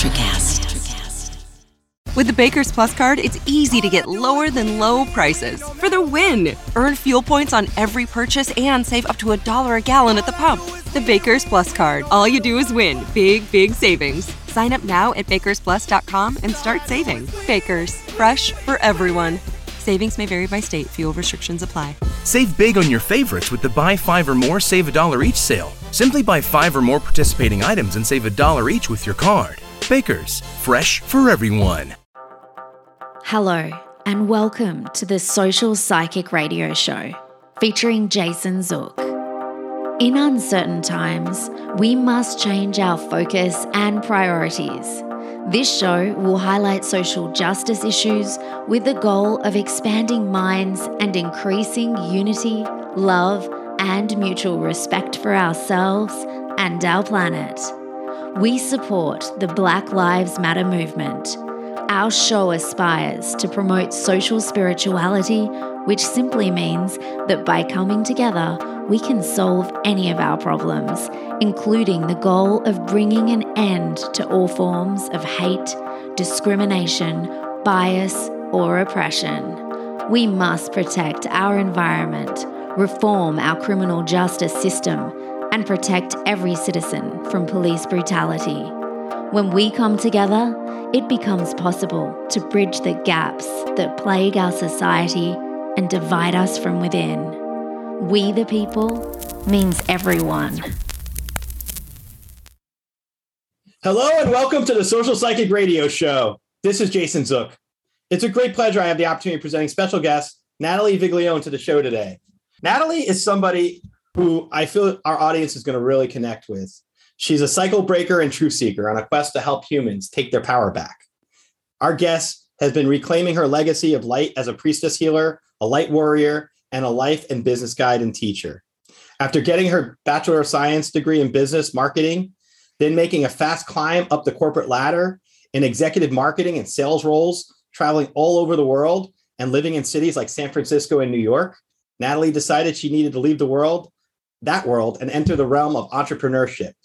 Electricast. With the Baker's Plus card, it's easy to get lower than low prices for the win. Earn fuel points on every purchase and save up to $1 a gallon at the pump. The Baker's Plus card. All you do is win. Big, big savings. Sign up now at bakersplus.com and start saving. Baker's. Fresh for everyone. Savings may vary by state. Fuel restrictions apply. Save big on your favorites with the Buy 5 or More, Save $1 each sale. Simply buy 5 or more participating items and save $1 each with your card. Baker's. Fresh for everyone. Hello, and welcome to the Social Psychic Radio Show, featuring Jason Zook. In uncertain times, we must change our focus and priorities. This show will highlight social justice issues with the goal of expanding minds and increasing unity, love, and mutual respect for ourselves and our planet. We support the Black Lives Matter movement. Our show aspires to promote social spirituality, which simply means that by coming together, we can solve any of our problems, including the goal of bringing an end to all forms of hate, discrimination, bias, or oppression. We must protect our environment, reform our criminal justice system, and protect every citizen from police brutality. When we come together, it becomes possible to bridge the gaps that plague our society and divide us from within. We the people means everyone. Hello and welcome to the Social Psychic Radio Show. This is Jason Zook. It's a great pleasure I have the opportunity of presenting special guest Natalie Viglione to the show today. Natalie is somebody who I feel our audience is going to really connect with. She's a cycle breaker and truth seeker on a quest to help humans take their power back. Our guest has been reclaiming her legacy of light as a priestess healer, a light warrior, and a life and business guide and teacher. After getting her Bachelor of Science degree in business marketing, then making a fast climb up the corporate ladder in executive marketing and sales roles, traveling all over the world and living in cities like San Francisco and New York, Natalie decided she needed to leave that world, and enter the realm of entrepreneurship.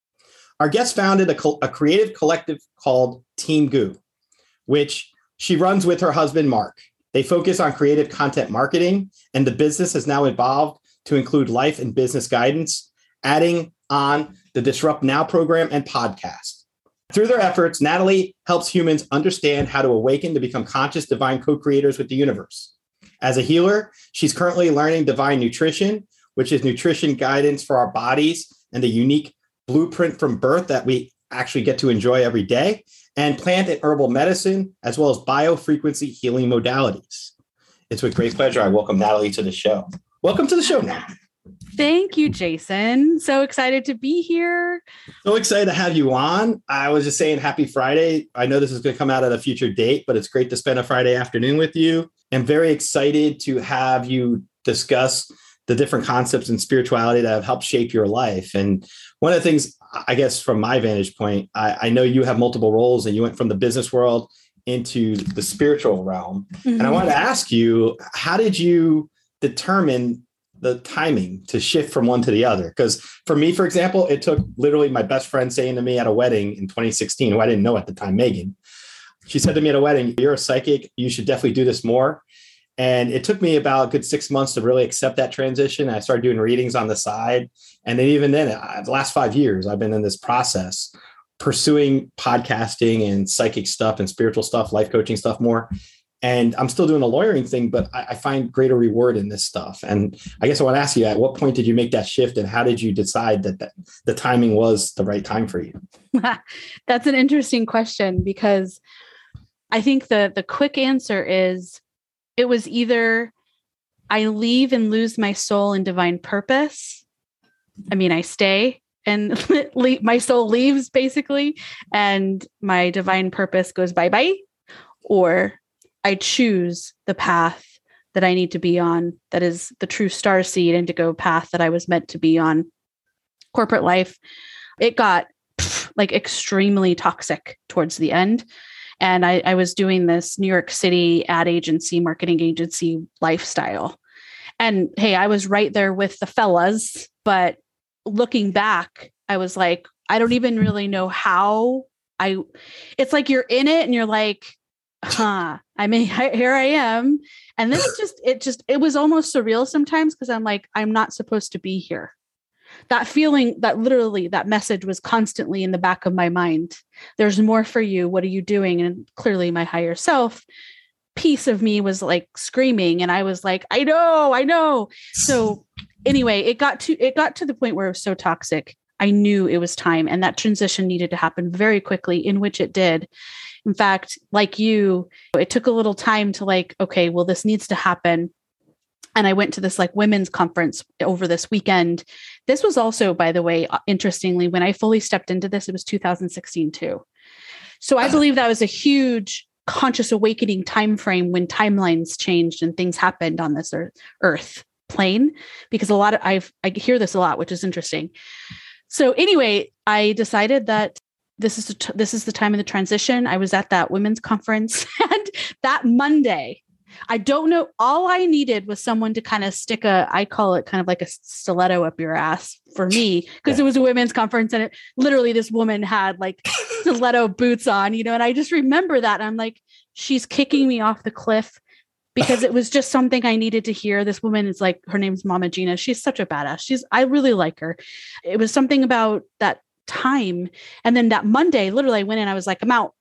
Our guest founded a creative collective called Team Goo, which she runs with her husband, Mark. They focus on creative content marketing, and the business has now evolved to include life and business guidance, adding on the Disrupt Now program and podcast. Through their efforts, Natalie helps humans understand how to awaken to become conscious divine co-creators with the universe. As a healer, she's currently learning divine nutrition, which is nutrition guidance for our bodies and the unique blueprint from birth that we actually get to enjoy every day, and plant and herbal medicine, as well as biofrequency healing modalities. It's with great pleasure I welcome Natalie to the show. Welcome to the show, Natalie. Thank you, Jason. So excited to be here. So excited to have you on. I was just saying happy Friday. I know this is going to come out at a future date, but it's great to spend a Friday afternoon with you. I'm very excited to have you discuss the different concepts in spirituality that have helped shape your life. And one of the things, I guess, from my vantage point, I know you have multiple roles and you went from the business world into the spiritual realm. Mm-hmm. And I wanted to ask you, how did you determine the timing to shift from one to the other? Because for me, for example, it took literally my best friend saying to me at a wedding in 2016, who I didn't know at the time, Megan. She said to me at a wedding, "You're a psychic. You should definitely do this more." And it took me about a good 6 months to really accept that transition. I started doing readings on the side. And then even then, the last 5 years, I've been in this process pursuing podcasting and psychic stuff and spiritual stuff, life coaching stuff more. And I'm still doing the lawyering thing, but I find greater reward in this stuff. And I guess I want to ask you, at what point did you make that shift and how did you decide that the timing was the right time for you? That's an interesting question, because I think the quick answer is it was either I leave and lose my soul in divine purpose. I mean, I stay and my soul leaves basically, and my divine purpose goes bye-bye, or I choose the path that I need to be on, that is the true starseed indigo path that I was meant to be on. Corporate life, it got extremely toxic towards the end. And I was doing this New York City ad agency, marketing agency lifestyle. And hey, I was right there with the fellas, but looking back, I was like, I don't even really know how it's like you're in it and you're like, I mean, here I am. And this it was almost surreal sometimes because I'm like, I'm not supposed to be here. That feeling, that literally that message was constantly in the back of my mind. There's more for you. What are you doing? And clearly my higher self piece of me was like screaming. And I was like, I know. So anyway, it got to the point where it was so toxic. I knew it was time. And that transition needed to happen very quickly, in which it did. In fact, like you, it took a little time to like, okay, well, this needs to happen. And I went to this like women's conference over this weekend. This was also, by the way, interestingly, when I fully stepped into this, it was 2016 too. So I believe that was a huge conscious awakening time frame when timelines changed and things happened on this earth plane, because I hear this a lot, which is interesting. So anyway, I decided that this is the time of the transition. I was at that women's conference, and that Monday, I don't know, all I needed was someone to kind of stick I call it kind of like a stiletto up your ass for me, because it was a women's conference, and literally this woman had like stiletto boots on, and I just remember that. And I'm like, she's kicking me off the cliff, because it was just something I needed to hear. This woman is like, her name's Mama Gina. She's such a badass. I really like her. It was something about that time. And then that Monday, literally I went in, I was like, I'm out.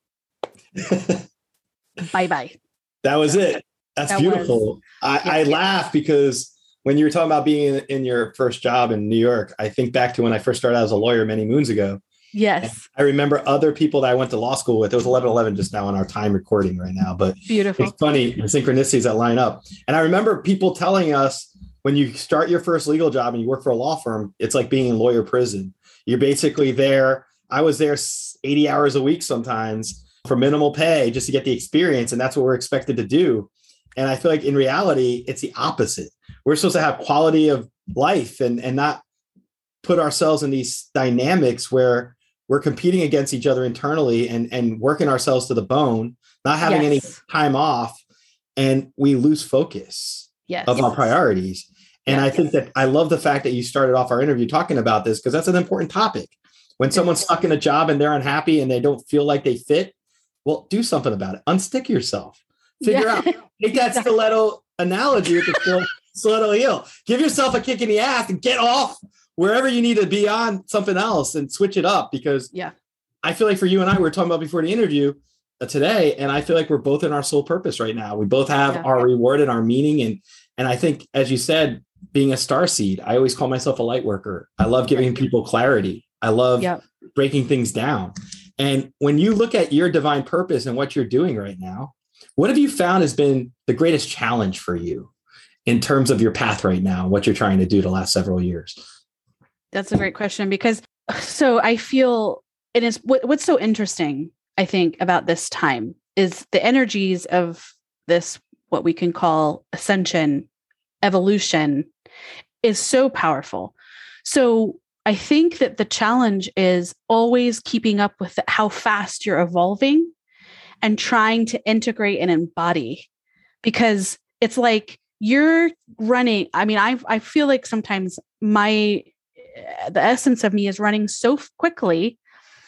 Bye-bye. That was it. That's beautiful. I laugh because when you were talking about being in your first job in New York, I think back to when I first started out as a lawyer many moons ago. Yes. And I remember other people that I went to law school with. It was 11:11 just now on our time recording right now, but beautiful. It's funny, the synchronicities that line up. And I remember people telling us, when you start your first legal job and you work for a law firm, it's like being in lawyer prison. You're basically there. I was there 80 hours a week sometimes for minimal pay just to get the experience. And that's what we're expected to do. And I feel like in reality, it's the opposite. We're supposed to have quality of life and not put ourselves in these dynamics where we're competing against each other internally and working ourselves to the bone, not having any time off, and we lose focus of our priorities. And I think that I love the fact that you started off our interview talking about this, because that's an important topic. When someone's stuck in a job and they're unhappy and they don't feel like they fit, well, do something about it. Unstick yourself. Figure out. Take that stiletto analogy with the stiletto heel. Give yourself a kick in the ass and get off wherever you need to be on something else and switch it up. Because I feel like for you and I, we were talking about before the interview today, and I feel like we're both in our soul purpose right now. We both have our reward and our meaning. And I think, as you said, being a starseed, I always call myself a light worker. I love giving people clarity. I love breaking things down. And when you look at your divine purpose and what you're doing right now, what have you found has been the greatest challenge for you in terms of your path right now, what you're trying to do the last several years? That's a great question, because so I feel it is what's so interesting, I think, about this time is the energies of this, what we can call ascension, evolution, is so powerful. So I think that the challenge is always keeping up with how fast you're evolving and trying to integrate and embody, because it's like you're running. I mean, I feel like sometimes the essence of me is running so quickly.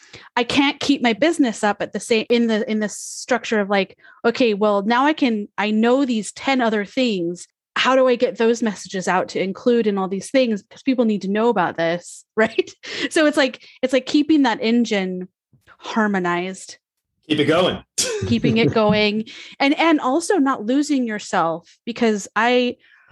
I can't keep my business up at the same in the structure of like, okay, well, now I know these 10 other things. How do I get those messages out to include in all these things? Because people need to know about this, right? So it's like keeping that engine harmonized. Keep it going. Keeping it going. And also not losing yourself, because I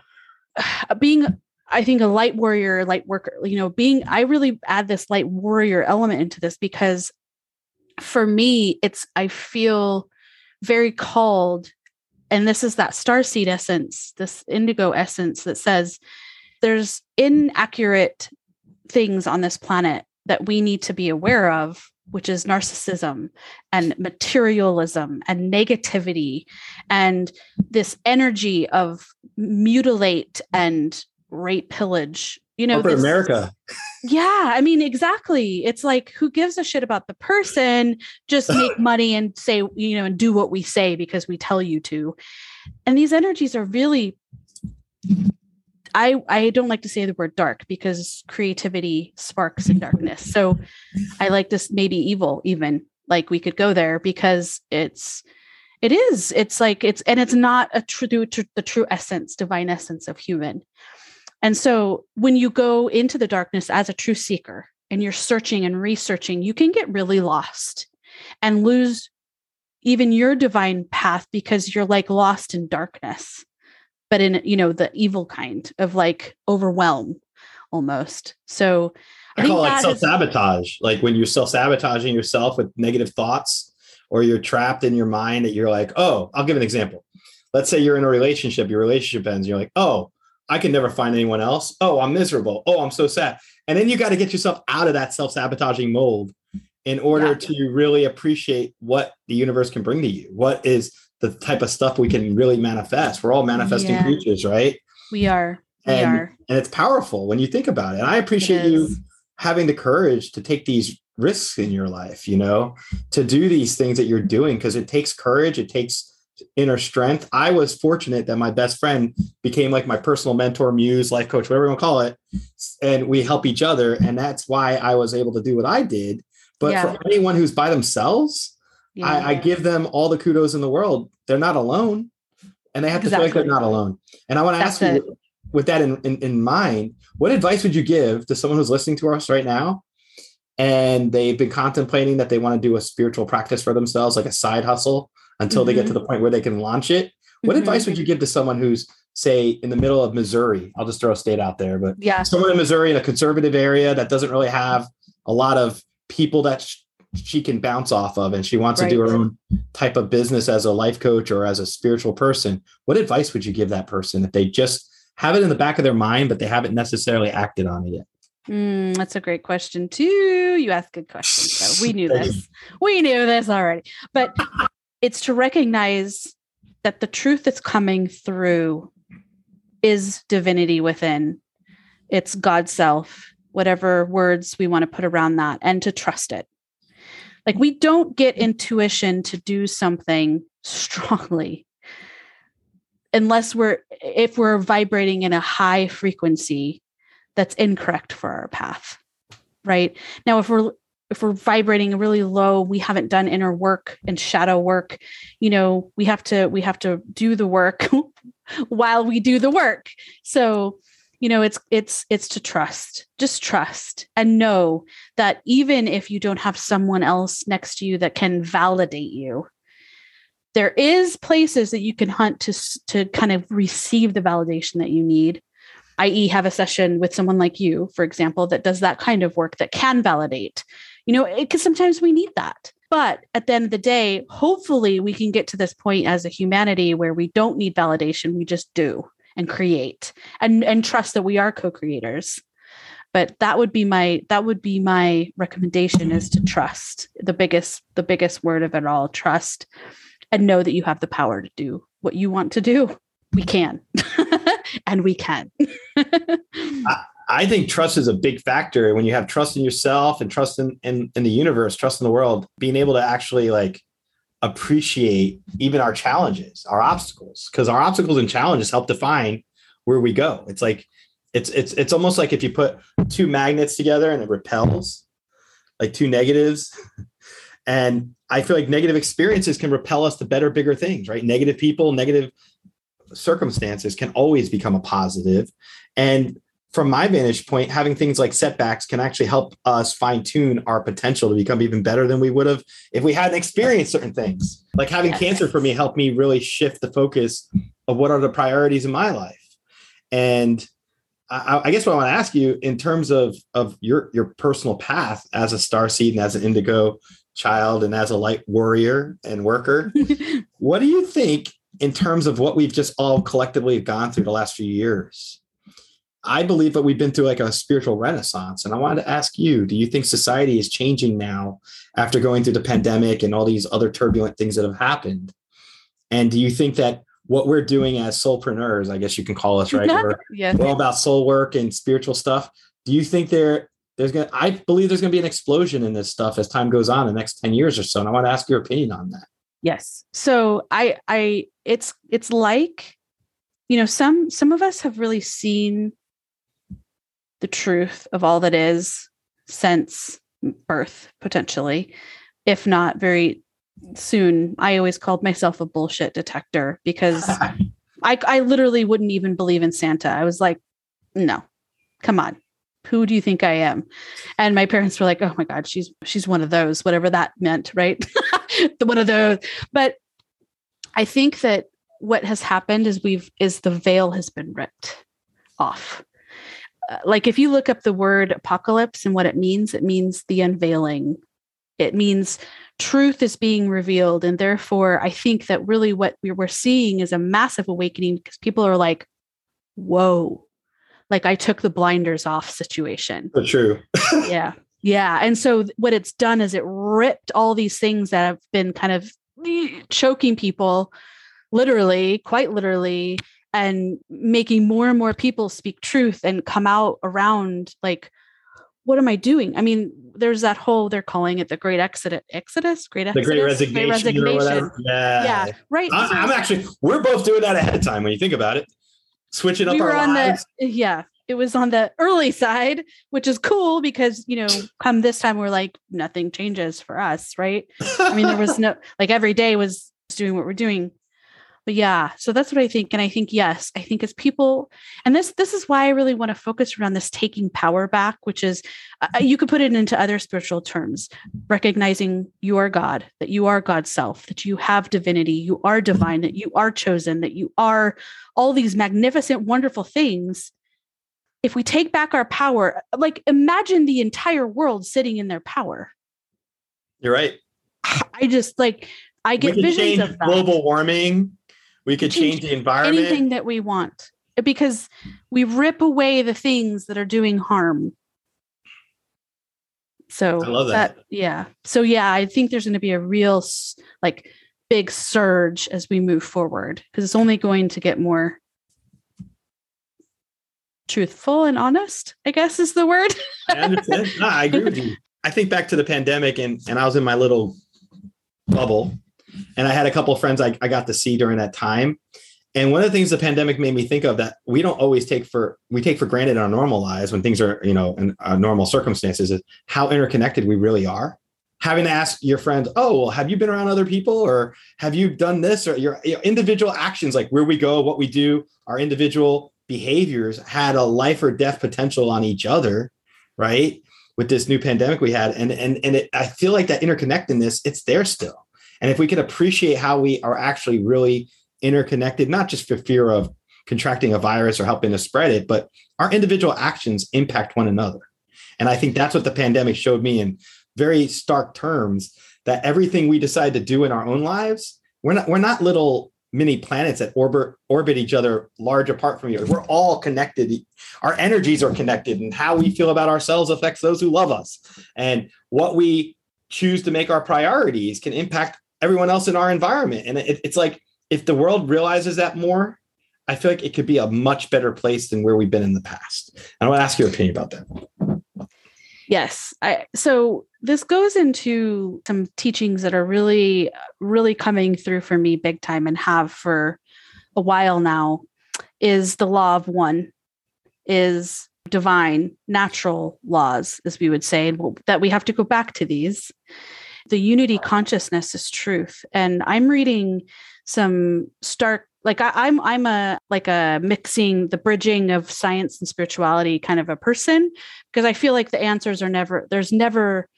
think a light warrior, light worker, I really add this light warrior element into this, because for me, I feel very called. And this is that starseed essence, this indigo essence that says there's inaccurate things on this planet that we need to be aware of, which is narcissism and materialism and negativity and this energy of mutilate and rape, pillage, corporate America. Yeah. I mean, exactly. It's like, who gives a shit about the person? Just make money and say, and do what we say because we tell you to. And these energies are really, I don't like to say the word dark, because creativity sparks in darkness. So I like this maybe evil even. like we could go there because it's not the true essence, divine essence of human. And so when you go into the darkness as a true seeker and you're searching and researching, you can get really lost and lose even your divine path because you're like lost in darkness, but in, the evil kind of like overwhelm almost. So I call it self-sabotage. Like when you're self-sabotaging yourself with negative thoughts, or you're trapped in your mind that you're like, oh, I'll give an example. Let's say you're in a relationship, your relationship ends. You're like, oh, I can never find anyone else. Oh, I'm miserable. Oh, I'm so sad. And then you got to get yourself out of that self-sabotaging mold in order to really appreciate what the universe can bring to you. What is the type of stuff we can really manifest? We're all manifesting creatures, right? We are. And it's powerful when you think about it. And I appreciate you having the courage to take these risks in your life, to do these things that you're doing, because it takes courage. It takes inner strength. I was fortunate that my best friend became like my personal mentor, muse, life coach, whatever you want to call it. And we help each other. And that's why I was able to do what I did. But for anyone who's by themselves, I give them all the kudos in the world. They're not alone, and they have to feel like they're not alone. And I want to ask you, with that in mind, what advice would you give to someone who's listening to us right now and they've been contemplating that they want to do a spiritual practice for themselves, like a side hustle, until they get to the point where they can launch it? What advice would you give to someone who's, say, in the middle of Missouri? I'll just throw a state out there, but someone in Missouri in a conservative area that doesn't really have a lot of people that she can bounce off of, and she wants to do her own type of business as a life coach or as a spiritual person. What advice would you give that person if they just have it in the back of their mind, but they haven't necessarily acted on it yet? That's a great question too. You ask good questions. So we knew this. We knew this already. But it's to recognize that the truth that's coming through is divinity within. It's God's self, whatever words we want to put around that, and to trust it. Like we don't get intuition to do something strongly if we're vibrating in a high frequency that's incorrect for our path. Right now, if we're vibrating really low, we haven't done inner work and shadow work. We have to do the work while we do the work. So, it's to trust, just trust and know that even if you don't have someone else next to you that can validate you, there is places that you can hunt to kind of receive the validation that you need, i.e. have a session with someone like you, for example, that does that kind of work that can validate, because sometimes we need that. But at the end of the day, hopefully we can get to this point as a humanity where we don't need validation. We just do and create and trust that we are co-creators. But that would be my recommendation, is to trust. The biggest word of it all, trust, and know that you have the power to do what you want to do. We can, and we can. I think trust is a big factor. When you have trust in yourself and trust in the universe, trust in the world, being able to actually like appreciate even our challenges, our obstacles, because our obstacles and challenges help define where we go. It's like, it's almost like if you put two magnets together and it repels, like two negatives. And I feel like negative experiences can repel us to better, bigger things, right? Negative people, negative circumstances can always become a positive. And from my vantage point, having things like setbacks can actually help us fine tune our potential to become even better than we would have if we hadn't experienced certain things. Like having cancer for me helped me really shift the focus of what are the priorities in my life. And I guess what I want to ask you in terms of your personal path as a starseed and as an indigo child and as a light warrior and worker, what do you think in terms of what we've just all collectively gone through the last few years? I believe that we've been through like a spiritual renaissance. And I wanted to ask you, do you think society is changing now after going through the pandemic and all these other turbulent things that have happened? And do you think that what we're doing as soulpreneurs, I guess you can call us, right? We're all about soul work and spiritual stuff. Do you think I believe there's going to be an explosion in this stuff as time goes on in the next 10 years or so. And I want to ask your opinion on that. Yes. So it's like, some of us have really seen the truth of all that is since birth, potentially. if not very soon. I always called myself a bullshit detector because I literally wouldn't even believe in Santa. I was like, no, come on. Who do you think I am? And my parents were like, oh my God, she's one of those, whatever that meant, right? One of those. But I think that what has happened is the veil has been ripped off. Like if you look up the word apocalypse and what it means the unveiling. It means truth is being revealed. And therefore, I think that really what we were seeing is a massive awakening because people are like, whoa, like I took the blinders off situation. So true. Yeah. Yeah. And so what it's done is it ripped all these things that have been kind of choking people, literally, quite literally, and making more and more people speak truth and come out around like, what am I doing? I mean, there's that whole, they're calling it the Great Exodus, the Great Resignation. Or whatever. Yeah. Right. I'm actually, we're both doing that ahead of time when you think about it. Switching up our lives. It was on the early side, which is cool because, come this time, we're like, nothing changes for us. Right. I mean, there was no, like every day was doing what we're doing. But yeah, so that's what I think. And I think, yes, I think as people, and this is why I really want to focus around this taking power back, which is, you could put it into other spiritual terms, recognizing you are God, that you are God's self, that you have divinity, you are divine, that you are chosen, that you are all these magnificent, wonderful things. If we take back our power, like imagine the entire world sitting in their power. You're right. I just like, I get visions of that. Global warming. We could change the environment. Anything that we want, because we rip away the things that are doing harm. So I love that. Yeah. So yeah, I think there's going to be a real like big surge as we move forward because it's only going to get more truthful and honest, I guess is the word. I understand. No, I agree with you. I think back to the pandemic and I was in my little bubble. And I had a couple of friends I got to see during that time. And one of the things the pandemic made me think of that we don't always take for granted in our normal lives when things are, in normal circumstances is how interconnected we really are. Having to ask your friends, oh, well, have you been around other people or have you done this or your individual actions, like where we go, what we do, our individual behaviors had a life or death potential on each other, right? With this new pandemic we had. And I feel like that interconnectedness, it's there still. And if we could appreciate how we are actually really interconnected, not just for fear of contracting a virus or helping to spread it, but our individual actions impact one another. And I think that's what the pandemic showed me in very stark terms, that everything we decide to do in our own lives, we're not little mini planets that orbit each other large apart from each other. We're all connected. Our energies are connected, and how we feel about ourselves affects those who love us. And what we choose to make our priorities can impact everyone else in our environment. And it's like, if the world realizes that more, I feel like it could be a much better place than where we've been in the past. And I want to ask your opinion about that. Yes. So this goes into some teachings that are really, really coming through for me big time and have for a while now, is the law of one, is divine, natural laws, as we would say, and that we have to go back to these. The unity consciousness is truth. And I'm reading some stark, like I'm a mixing, the bridging of science and spirituality kind of a person, because I feel like the answers are there's never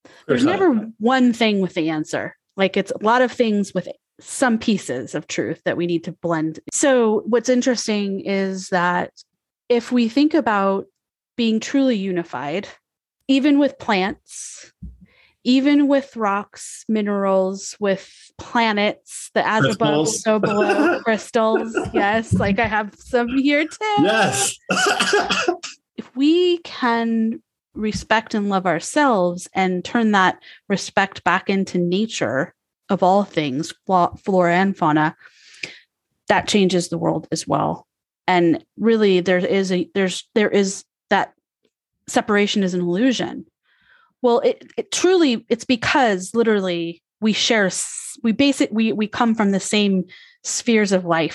one thing with the answer. Like it's a lot of things with some pieces of truth that we need to blend. So what's interesting is that if we think about being truly unified, even with plants, even with rocks, minerals, with planets, the as above, so below, crystals. Yes, like I have some here too. Yes. If we can respect and love ourselves and turn that respect back into nature of all things, flora and fauna, that changes the world as well. And really, there is that separation is an illusion. Well, it truly, it's because literally we come from the same spheres of life,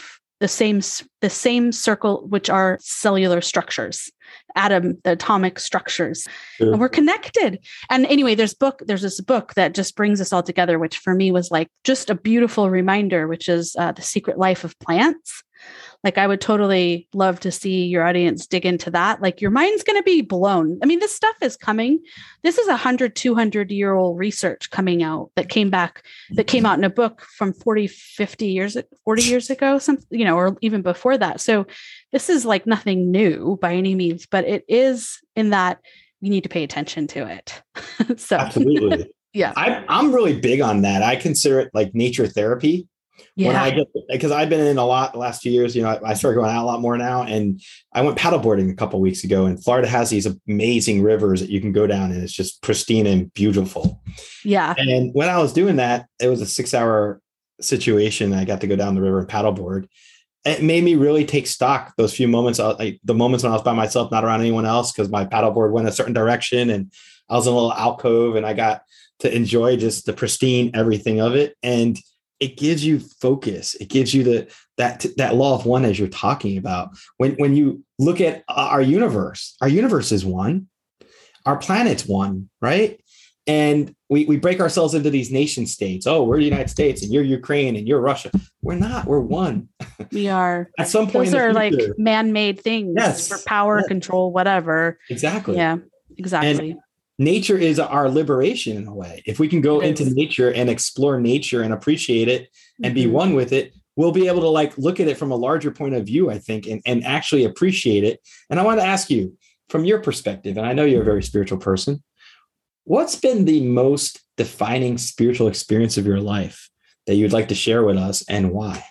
the same circle, which are cellular structures, the atomic structures, and we're connected. And anyway, there's this book that just brings us all together, which for me was like just a beautiful reminder, which is The Secret Life of Plants. Like, I would totally love to see your audience dig into that. Like, your mind's going to be blown. I mean, this stuff is coming. This is 200-year-old research coming out that came out in a book from 40 years ago, or even before that. So this is like nothing new by any means, but it is in that we need to pay attention to it. So absolutely. Yeah. I'm really big on that. I consider it like nature therapy. Yeah. Because I've been in a lot the last few years, I started going out a lot more now, and I went paddleboarding a couple of weeks ago, and Florida has these amazing rivers that you can go down, and it's just pristine and beautiful. Yeah. And when I was doing that, it was a 6-hour situation. I got to go down the river and paddleboard. It made me really take stock those few moments, the moments when I was by myself, not around anyone else, because my paddleboard went a certain direction and I was in a little alcove, and I got to enjoy just the pristine everything of it. And it gives you focus. It gives you that law of one, as you're talking about. When you look at our universe is one, our planet's one, right? And we break ourselves into these nation states. Oh, we're the United States, and you're Ukraine, and you're Russia. We're not. We're one. We are. At some point, those are like man-made things for power, control, whatever. Exactly. Yeah. Exactly. And nature is our liberation in a way. If we can go into nature and explore nature and appreciate it and be one with it, we'll be able to like look at it from a larger point of view, I think, and actually appreciate it. And I want to ask you, from your perspective, and I know you're a very spiritual person, what's been the most defining spiritual experience of your life that you'd like to share with us, and why?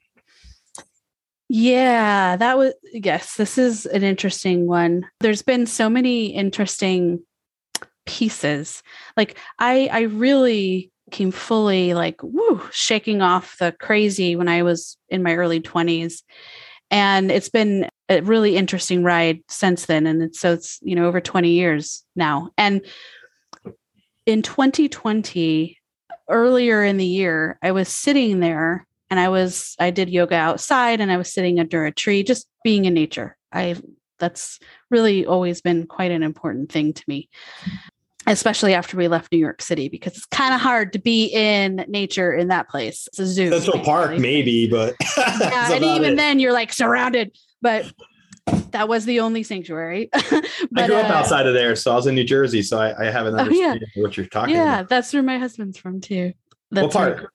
Yeah, this is an interesting one. There's been so many interesting pieces. Like I really came fully like, shaking off the crazy when I was in my early 20s. And it's been a really interesting ride since then. And it's over 20 years now. And in 2020, earlier in the year, I was sitting there and I did yoga outside, and I was sitting under a tree, just being in nature. That's really always been quite an important thing to me, especially after we left New York City, because it's kind of hard to be in nature in that place. It's a zoo. Central Park, maybe, but yeah, and even then you're like surrounded, but that was the only sanctuary. But, I grew up outside of there, so I was in New Jersey, so I have an understanding of what you're talking about. Yeah, that's where my husband's from too. What part?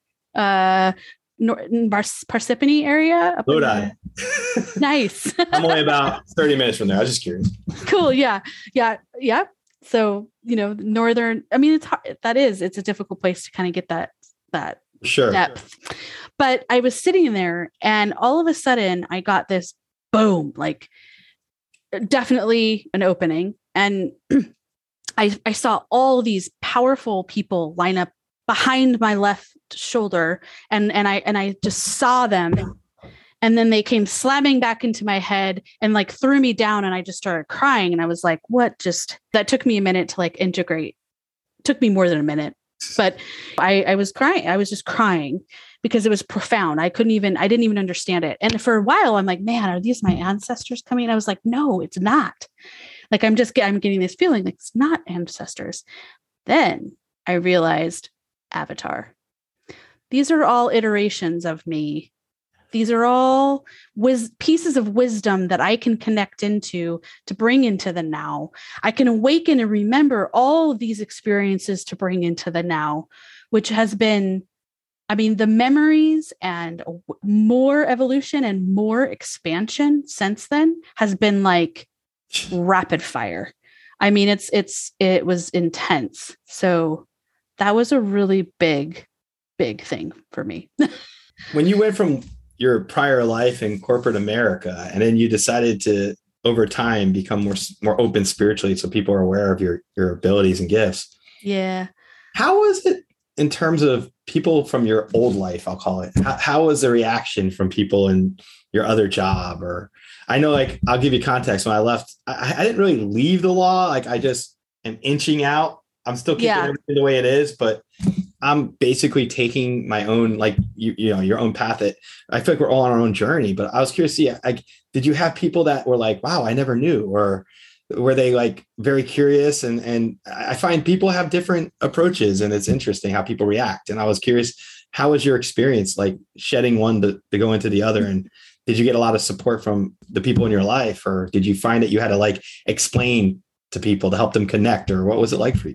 Parsippany area. Lodi. Nice. I'm only about 30 minutes from there. I was just curious. Cool. Yeah. So, northern, I mean, it's a difficult place to kind of get that sure depth. But I was sitting there, and all of a sudden I got this boom, like definitely an opening. And I saw all these powerful people line up behind my left shoulder, and I just saw them, and then they came slamming back into my head and like threw me down, and I just started crying, and I was like, that took me a minute to like integrate. It took me more than a minute, but I was crying. I was just crying because it was profound. I didn't even understand it. And for a while I'm like, man, are these my ancestors coming? And I was like, no, it's not. Like, I'm getting this feeling like it's not ancestors. Then I realized Avatar. These are all iterations of me. These are all pieces of wisdom that I can connect into to bring into the now. I can awaken and remember all of these experiences to bring into the now, which has been, the memories and more evolution and more expansion since then has been like rapid fire. It was intense. So that was a really big thing for me. When you went from your prior life in corporate America, and then you decided to, over time, become more open spiritually, so people are aware of your abilities and gifts. Yeah. How was it in terms of people from your old life, I'll call it? How was the reaction from people in your other job? Or I know, like, I'll give you context. When I left, I didn't really leave the law. Like, I just am inching out. I'm still keeping everything the way it is, but I'm basically taking my own, like, you know, your own path. I feel like we're all on our own journey, but I was curious to see, like, did you have people that were like, wow, I never knew, or were they like very curious? And I find people have different approaches, and it's interesting how people react. And I was curious, how was your experience, like shedding one to go into the other? And did you get a lot of support from the people in your life, or did you find that you had to like explain to people to help them connect, or what was it like for you?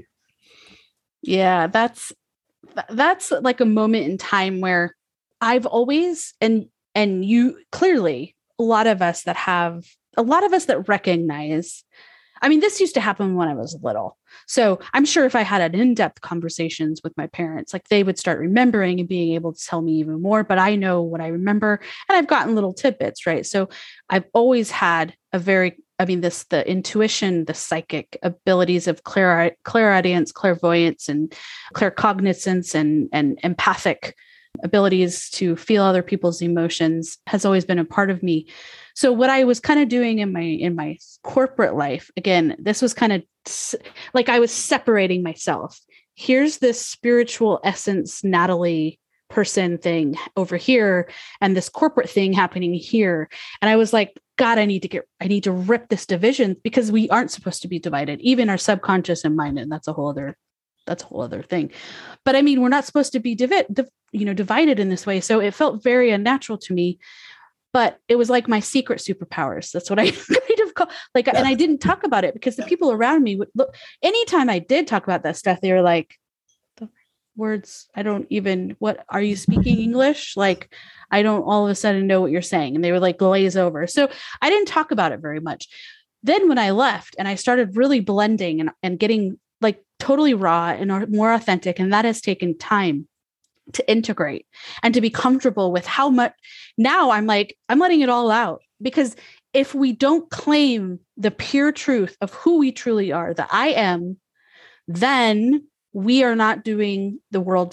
Yeah, that's like a moment in time where I've always, and you clearly, a lot of us that recognize, I mean, this used to happen when I was little. So I'm sure if I had an in-depth conversations with my parents, like they would start remembering and being able to tell me even more, but I know what I remember, and I've gotten little tidbits, right? So I've always had the intuition, the psychic abilities of clairaudience, clairvoyance, and claircognizance, and empathic abilities to feel other people's emotions has always been a part of me. So what I was kind of doing in my corporate life, again, this was kind of like I was separating myself. Here's this spiritual essence, Natalie person thing over here, and this corporate thing happening here. And I was like, God, I need to rip this division, because we aren't supposed to be divided, even our subconscious and mind. And that's a whole other thing. But I mean, we're not supposed to be divided in this way. So it felt very unnatural to me, but it was like my secret superpowers. That's what I kind of call, like, and I didn't talk about it because the people around me would look, anytime I did talk about that stuff, they were like, the words, what are you speaking English? Like, I don't all of a sudden know what you're saying. And they were like glaze over. So I didn't talk about it very much. Then when I left and I started really blending and getting like totally raw and more authentic, and that has taken time to integrate and to be comfortable with how much. Now I'm like, I'm letting it all out, because if we don't claim the pure truth of who we truly are, the I am, then we are not doing the world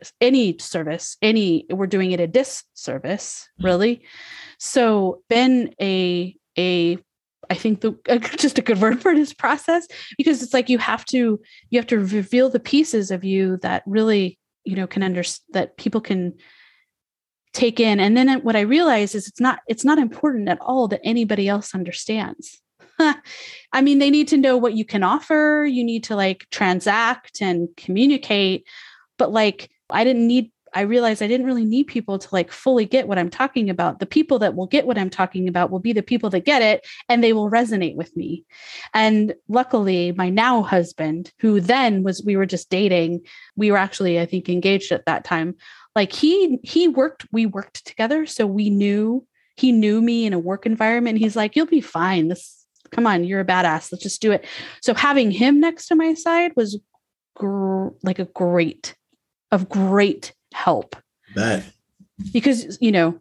we're doing it a disservice, really. So been I think just a good word for it is process, because it's like you have to reveal the pieces of you that really, can understand, that people can take in. And then what I realize is it's not important at all that anybody else understands. I mean, they need to know what you can offer. You need to like transact and communicate, but like, I realized I didn't really need people to like fully get what I'm talking about. The people that will get what I'm talking about will be the people that get it, and they will resonate with me. And luckily my now husband, who then we were just dating, we were actually, I think, engaged at that time. Like we worked together. So he knew me in a work environment. He's like, you'll be fine. Come on, you're a badass. Let's just do it. So having him next to my side was like a great help. That. Because,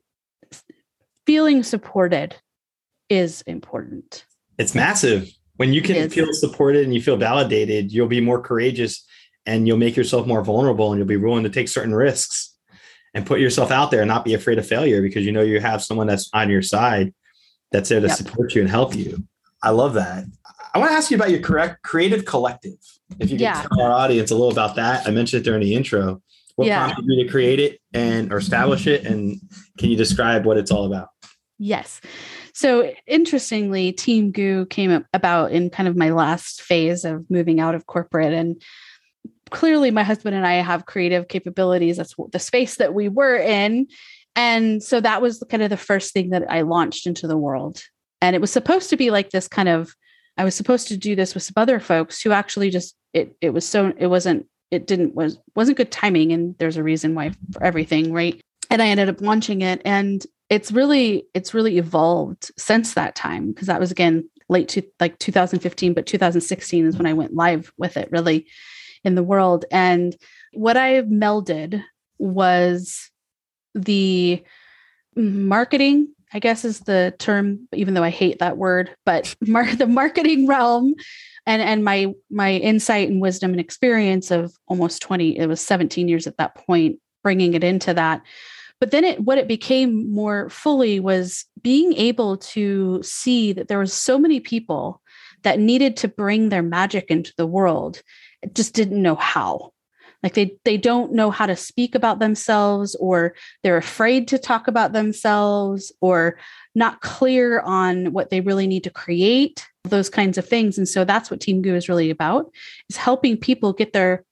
feeling supported is important. It's massive. When you can feel supported and you feel validated, you'll be more courageous, and you'll make yourself more vulnerable, and you'll be willing to take certain risks and put yourself out there and not be afraid of failure, because you have someone that's on your side that's there to support you and help you. I love that. I want to ask you about your creative collective. If you could tell our audience a little about that. I mentioned it during the intro. What prompted you to create it or establish it? And can you describe what it's all about? Yes. So interestingly, Team Goo came about in kind of my last phase of moving out of corporate. And clearly my husband and I have creative capabilities. That's the space that we were in. And so that was kind of the first thing that I launched into the world. And it was supposed to be like this I was supposed to do this with some other folks who actually just, it wasn't good timing. And there's a reason why for everything. Right. And I ended up launching it, and it's really evolved since that time. Because that was, again, late to like 2015, but 2016 is when I went live with it really in the world. And what I melded was the marketing, I guess is the term, even though I hate that word, but the marketing realm and my insight and wisdom and experience of almost 17 years at that point, bringing it into that. But then what it became more fully was being able to see that there was so many people that needed to bring their magic into the world, just didn't know how. Like they don't know how to speak about themselves, or they're afraid to talk about themselves, or not clear on what they really need to create, those kinds of things. And so that's what Team Goo is really about, is helping people get their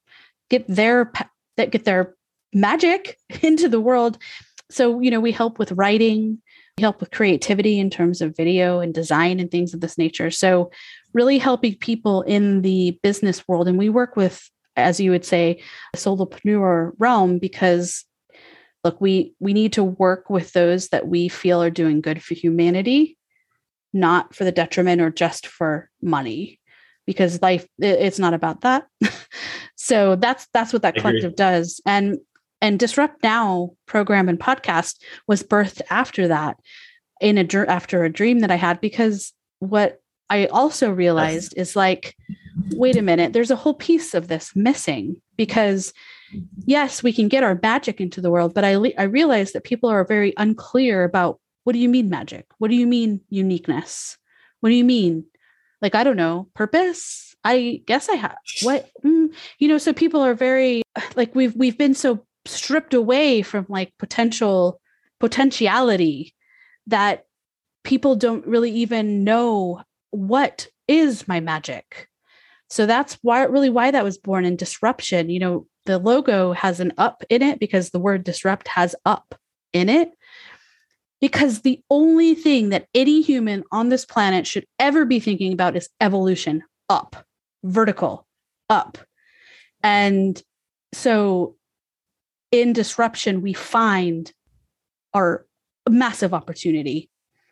magic into the world. So, we help with writing, we help with creativity in terms of video and design and things of this nature. So really helping people in the business world. And we work with, as you would say, a solopreneur realm, because look, we need to work with those that we feel are doing good for humanity, not for the detriment or just for money, because life, it's not about that. So that's what that collective does. And Disrupt Now program and podcast was birthed after that, after a dream that I had, because what I also realized is like, wait a minute, there's a whole piece of this missing, because yes, we can get our magic into the world, but I realized that people are very unclear about, what do you mean magic? What do you mean uniqueness? What do you mean? Like, I don't know, purpose? I guess I have what, so people are very like, we've been so stripped away from like potentiality that people don't really even know what is my magic. So that's why that was born in Disruption. The logo has an up in it because the word disrupt has up in it, because the only thing that any human on this planet should ever be thinking about is evolution, up, vertical, up. And so in Disruption, we find our massive opportunity.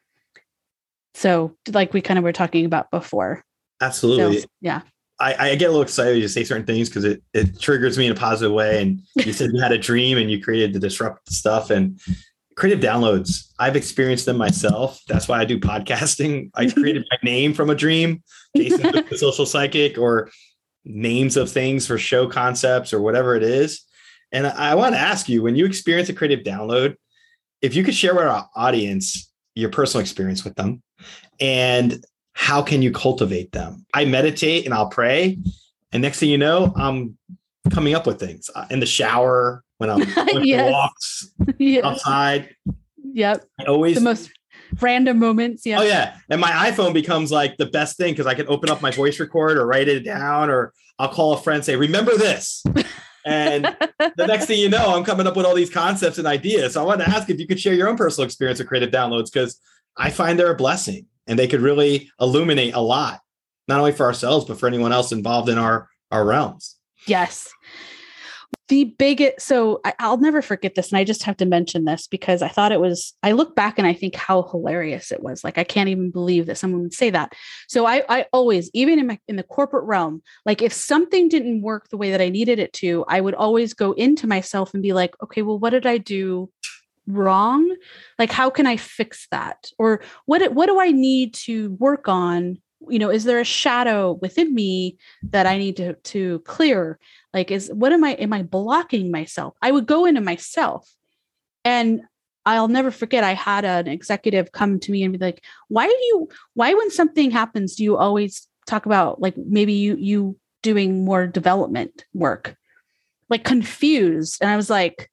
So like we kind of were talking about before. Absolutely. So, yeah. I get a little excited to say certain things because it triggers me in a positive way. And you said you had a dream and you created the Disrupt stuff and creative downloads. I've experienced them myself. That's why I do podcasting. I created my name from a dream, Jason the Social Psychic, or names of things for show concepts or whatever it is. And I want to ask you, when you experience a creative download, if you could share with our audience your personal experience with them and how can you cultivate them? I meditate and I'll pray. And next thing you know, I'm coming up with things in the shower, when I'm going for walks outside. Yep. Always the most random moments. Yeah. Oh yeah. And my iPhone becomes like the best thing because I can open up my voice record or write it down, or I'll call a friend and say, remember this. And the next thing you know, I'm coming up with all these concepts and ideas. So I wanted to ask if you could share your own personal experience with creative downloads, because I find they're a blessing and they could really illuminate a lot, not only for ourselves, but for anyone else involved in our realms. Yes. So I'll never forget this. And I just have to mention this because I look back and I think how hilarious it was. Like, I can't even believe that someone would say that. So I always, even in the corporate realm, like if something didn't work the way that I needed it to, I would always go into myself and be like, okay, well, what did I do wrong? Like, how can I fix that? Or what do I need to work on? Is there a shadow within me that I need to clear? Like, am I blocking myself? I would go into myself, and I'll never forget, I had an executive come to me and be like, why when something happens, do you always talk about like maybe you doing more development work? Like, confused. And I was like,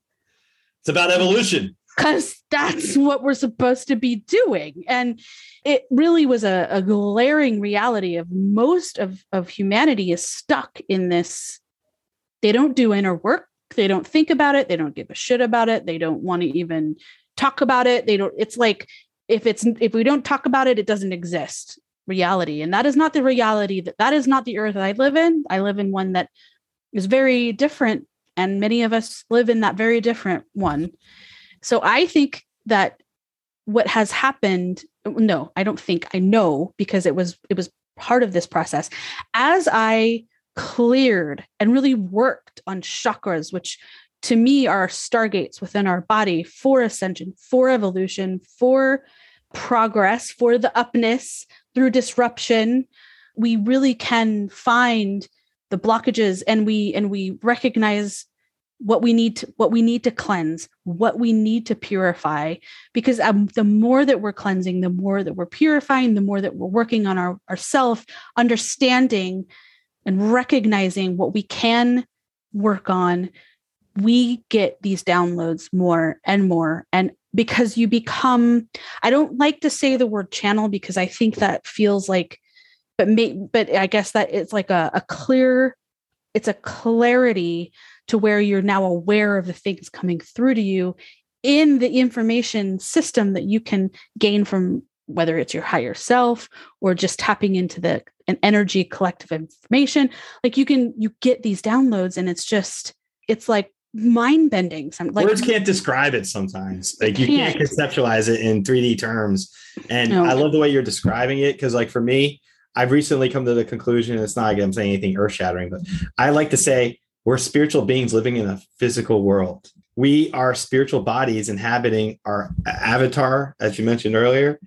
it's about evolution. Because that's what we're supposed to be doing. And it really was a glaring reality of most of humanity is stuck in this. They don't do inner work. They don't think about it. They don't give a shit about it. They don't want to even talk about it. It's like, if we don't talk about it, it doesn't exist reality. And that is not the reality. That is not the earth that I live in. I live in one that is very different. And many of us live in that very different one. So I think that what has happened, no, I don't think, I know, because it was part of this process. As I cleared and really worked on chakras, which to me are stargates within our body for ascension, for evolution, for progress, for the upness through disruption, we really can find the blockages, and we recognize what we need to cleanse, what we need to purify, because the more that we're cleansing, the more that we're purifying, the more that we're working on our self, understanding and recognizing what we can work on, we get these downloads more and more. And because you become, I don't like to say the word channel because I think that feels like, but I guess that it's like it's a clarity to where you're now aware of the things coming through to you in the information system that you can gain from whether it's your higher self or just tapping into an energy collective information. Like you get these downloads and it's like mind bending. Words can't describe it sometimes. Like you can't conceptualize it in 3D terms. And I love the way you're describing it. Cause like for me, I've recently come to the conclusion, it's not like I'm saying anything earth shattering, but I like to say we're spiritual beings living in a physical world. We are spiritual bodies inhabiting our avatar, as you mentioned earlier.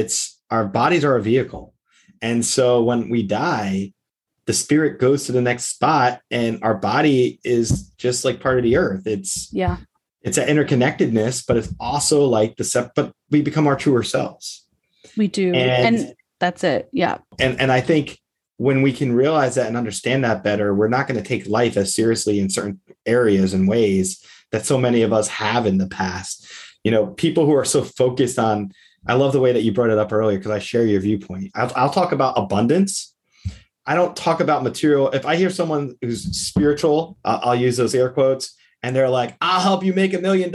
Our bodies are a vehicle. And so when we die, the spirit goes to the next spot and our body is just like part of the earth. It's an interconnectedness, but it's also like but we become our truer selves. We do. And that's it. Yeah. And I think when we can realize that and understand that better, we're not going to take life as seriously in certain areas and ways that so many of us have in the past. You know, people who are so focused on, I love the way that you brought it up earlier because I share your viewpoint. I'll talk about abundance. I don't talk about material. If I hear someone who's spiritual, I'll use those air quotes, and they're like, I'll help you make $1 million.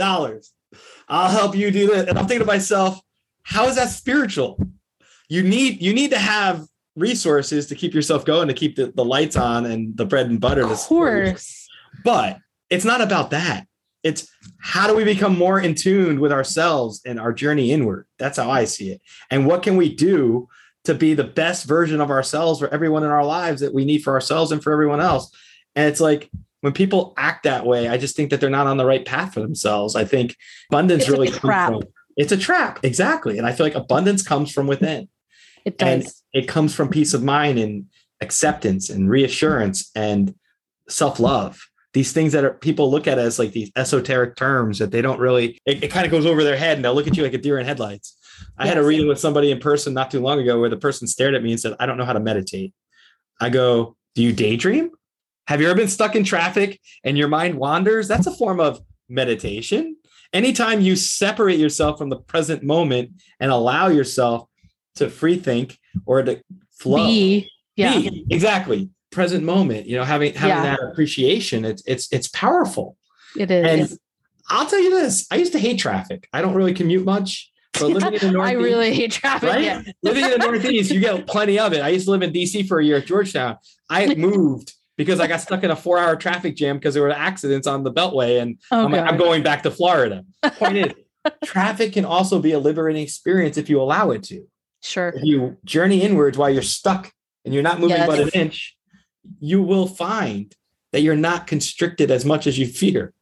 I'll help you do this. And I'm thinking to myself, how is that spiritual? You need to have resources to keep yourself going, to keep the lights on and the bread and butter. Of course. But it's not about that. It's how do we become more in tune with ourselves and our journey inward? That's how I see it. And what can we do to be the best version of ourselves for everyone in our lives that we need for ourselves and for everyone else? And it's like, when people act that way, I just think that they're not on the right path for themselves. I think abundance really comes from, it's a trap. Exactly. And I feel like abundance comes from within. It does. And it comes from peace of mind and acceptance and reassurance and self-love. These things that people look at as like these esoteric terms that they don't really, it kind of goes over their head and they'll look at you like a deer in headlights. I had a reading with somebody in person not too long ago where the person stared at me and said, I don't know how to meditate. I go, do you daydream? Have you ever been stuck in traffic and your mind wanders? That's a form of meditation. Anytime you separate yourself from the present moment and allow yourself to free think or to flow. Be, exactly. Present moment, you know, having that appreciation, it's powerful. It is. And I'll tell you this, I used to hate traffic. I don't really commute much, but living in the Northeast, I really hate traffic. Right? Yeah. Living in the Northeast, you get plenty of it. I used to live in DC for a year at Georgetown. I moved because I got stuck in a 4-hour traffic jam because there were accidents on the Beltway, and I'm going back to Florida. Point is, traffic can also be a liberating experience if you allow it to. Sure. If you journey inwards while you're stuck and you're not moving but an inch, you will find that you're not constricted as much as you fear.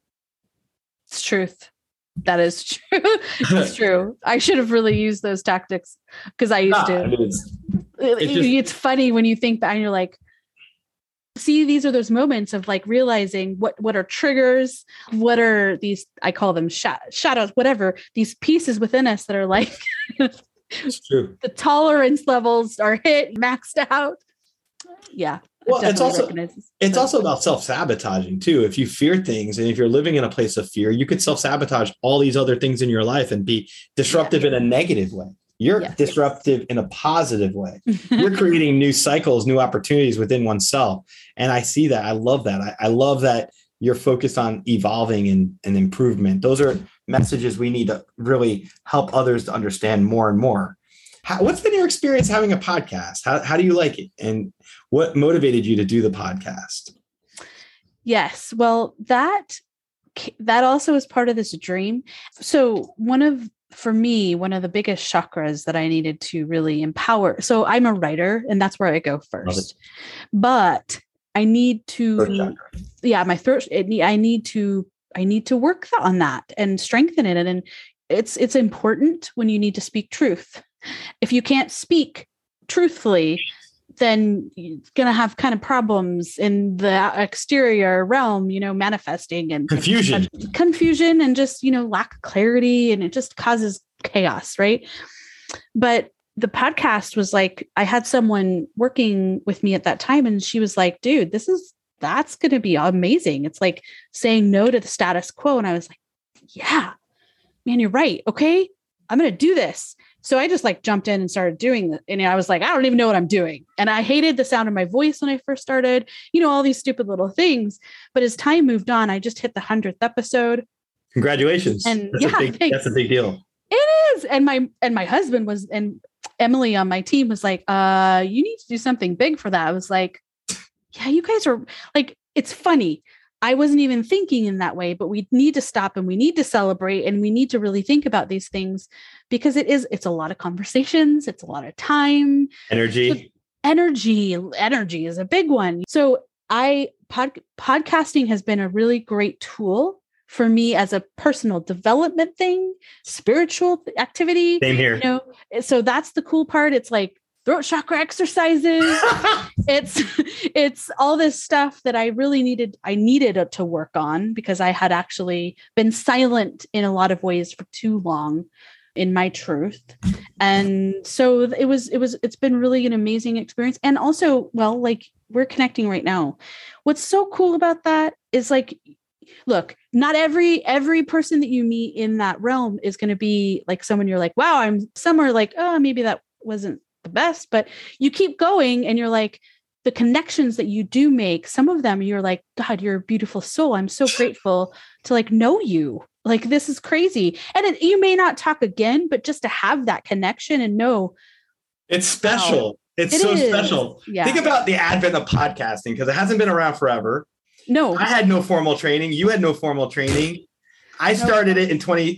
It's truth. That is true. It's true. I should have really used those tactics because I used to. It's funny when you think back and you're like, see, these are those moments of like realizing what are triggers, what are these, I call them shadows, whatever, these pieces within us that are like, it's true. The tolerance levels are hit, maxed out. Yeah. Well, it's also about self-sabotaging too. If you fear things and if you're living in a place of fear, you could self-sabotage all these other things in your life and be disruptive in a negative way. You're disruptive in a positive way. You're creating new cycles, new opportunities within oneself. And I see that. I love that. I love that you're focused on evolving and improvement. Those are messages we need to really help others to understand more and more. What's been your experience having a podcast? How do you like it? And what motivated you to do the podcast? Yes. Well, that also is part of this dream. So for me, one of the biggest chakras that I needed to really empower. So I'm a writer and that's where I go first, but I need to, my throat, I need to work on that and strengthen it. And it's important when you need to speak truth. If you can't speak truthfully, then you're going to have kind of problems in the exterior realm, manifesting and confusion and just, lack of clarity. And it just causes chaos. Right. But the podcast was like, I had someone working with me at that time and she was like, dude, this is that's going to be amazing. It's like saying no to the status quo. And I was like, yeah, man, you're right. Okay. I'm going to do this. So I just like jumped in and started doing it. And I was like, I don't even know what I'm doing. And I hated the sound of my voice when I first started, all these stupid little things. But as time moved on, I just hit the 100th episode. Congratulations. And that's a big deal. It is. And my husband was, and Emily on my team was like, you need to do something big for that. I was like, yeah, you guys are like, it's funny. I wasn't even thinking in that way, but we need to stop and we need to celebrate and we need to really think about these things because it's a lot of conversations. It's a lot of time. Energy is a big one. So podcasting has been a really great tool for me as a personal development thing, spiritual activity. Same here. So that's the cool part. It's like throat chakra exercises. it's all this stuff that I really needed to work on because I had actually been silent in a lot of ways for too long in my truth. And so it's been really an amazing experience. And also, well, like we're connecting right now. What's so cool about that is like, look, not every person that you meet in that realm is going to be like someone you're like, wow, some are like, oh, maybe that wasn't the best, but you keep going and you're like, the connections that you do make, some of them you're like, God, you're a beautiful soul. I'm so grateful to like know you. Like, this is crazy. And you may not talk again, but just to have that connection and know. It's special. Wow. It's so special. Yeah. Think about the advent of podcasting because it hasn't been around forever. No, I had no formal training. You had no formal training. I started it in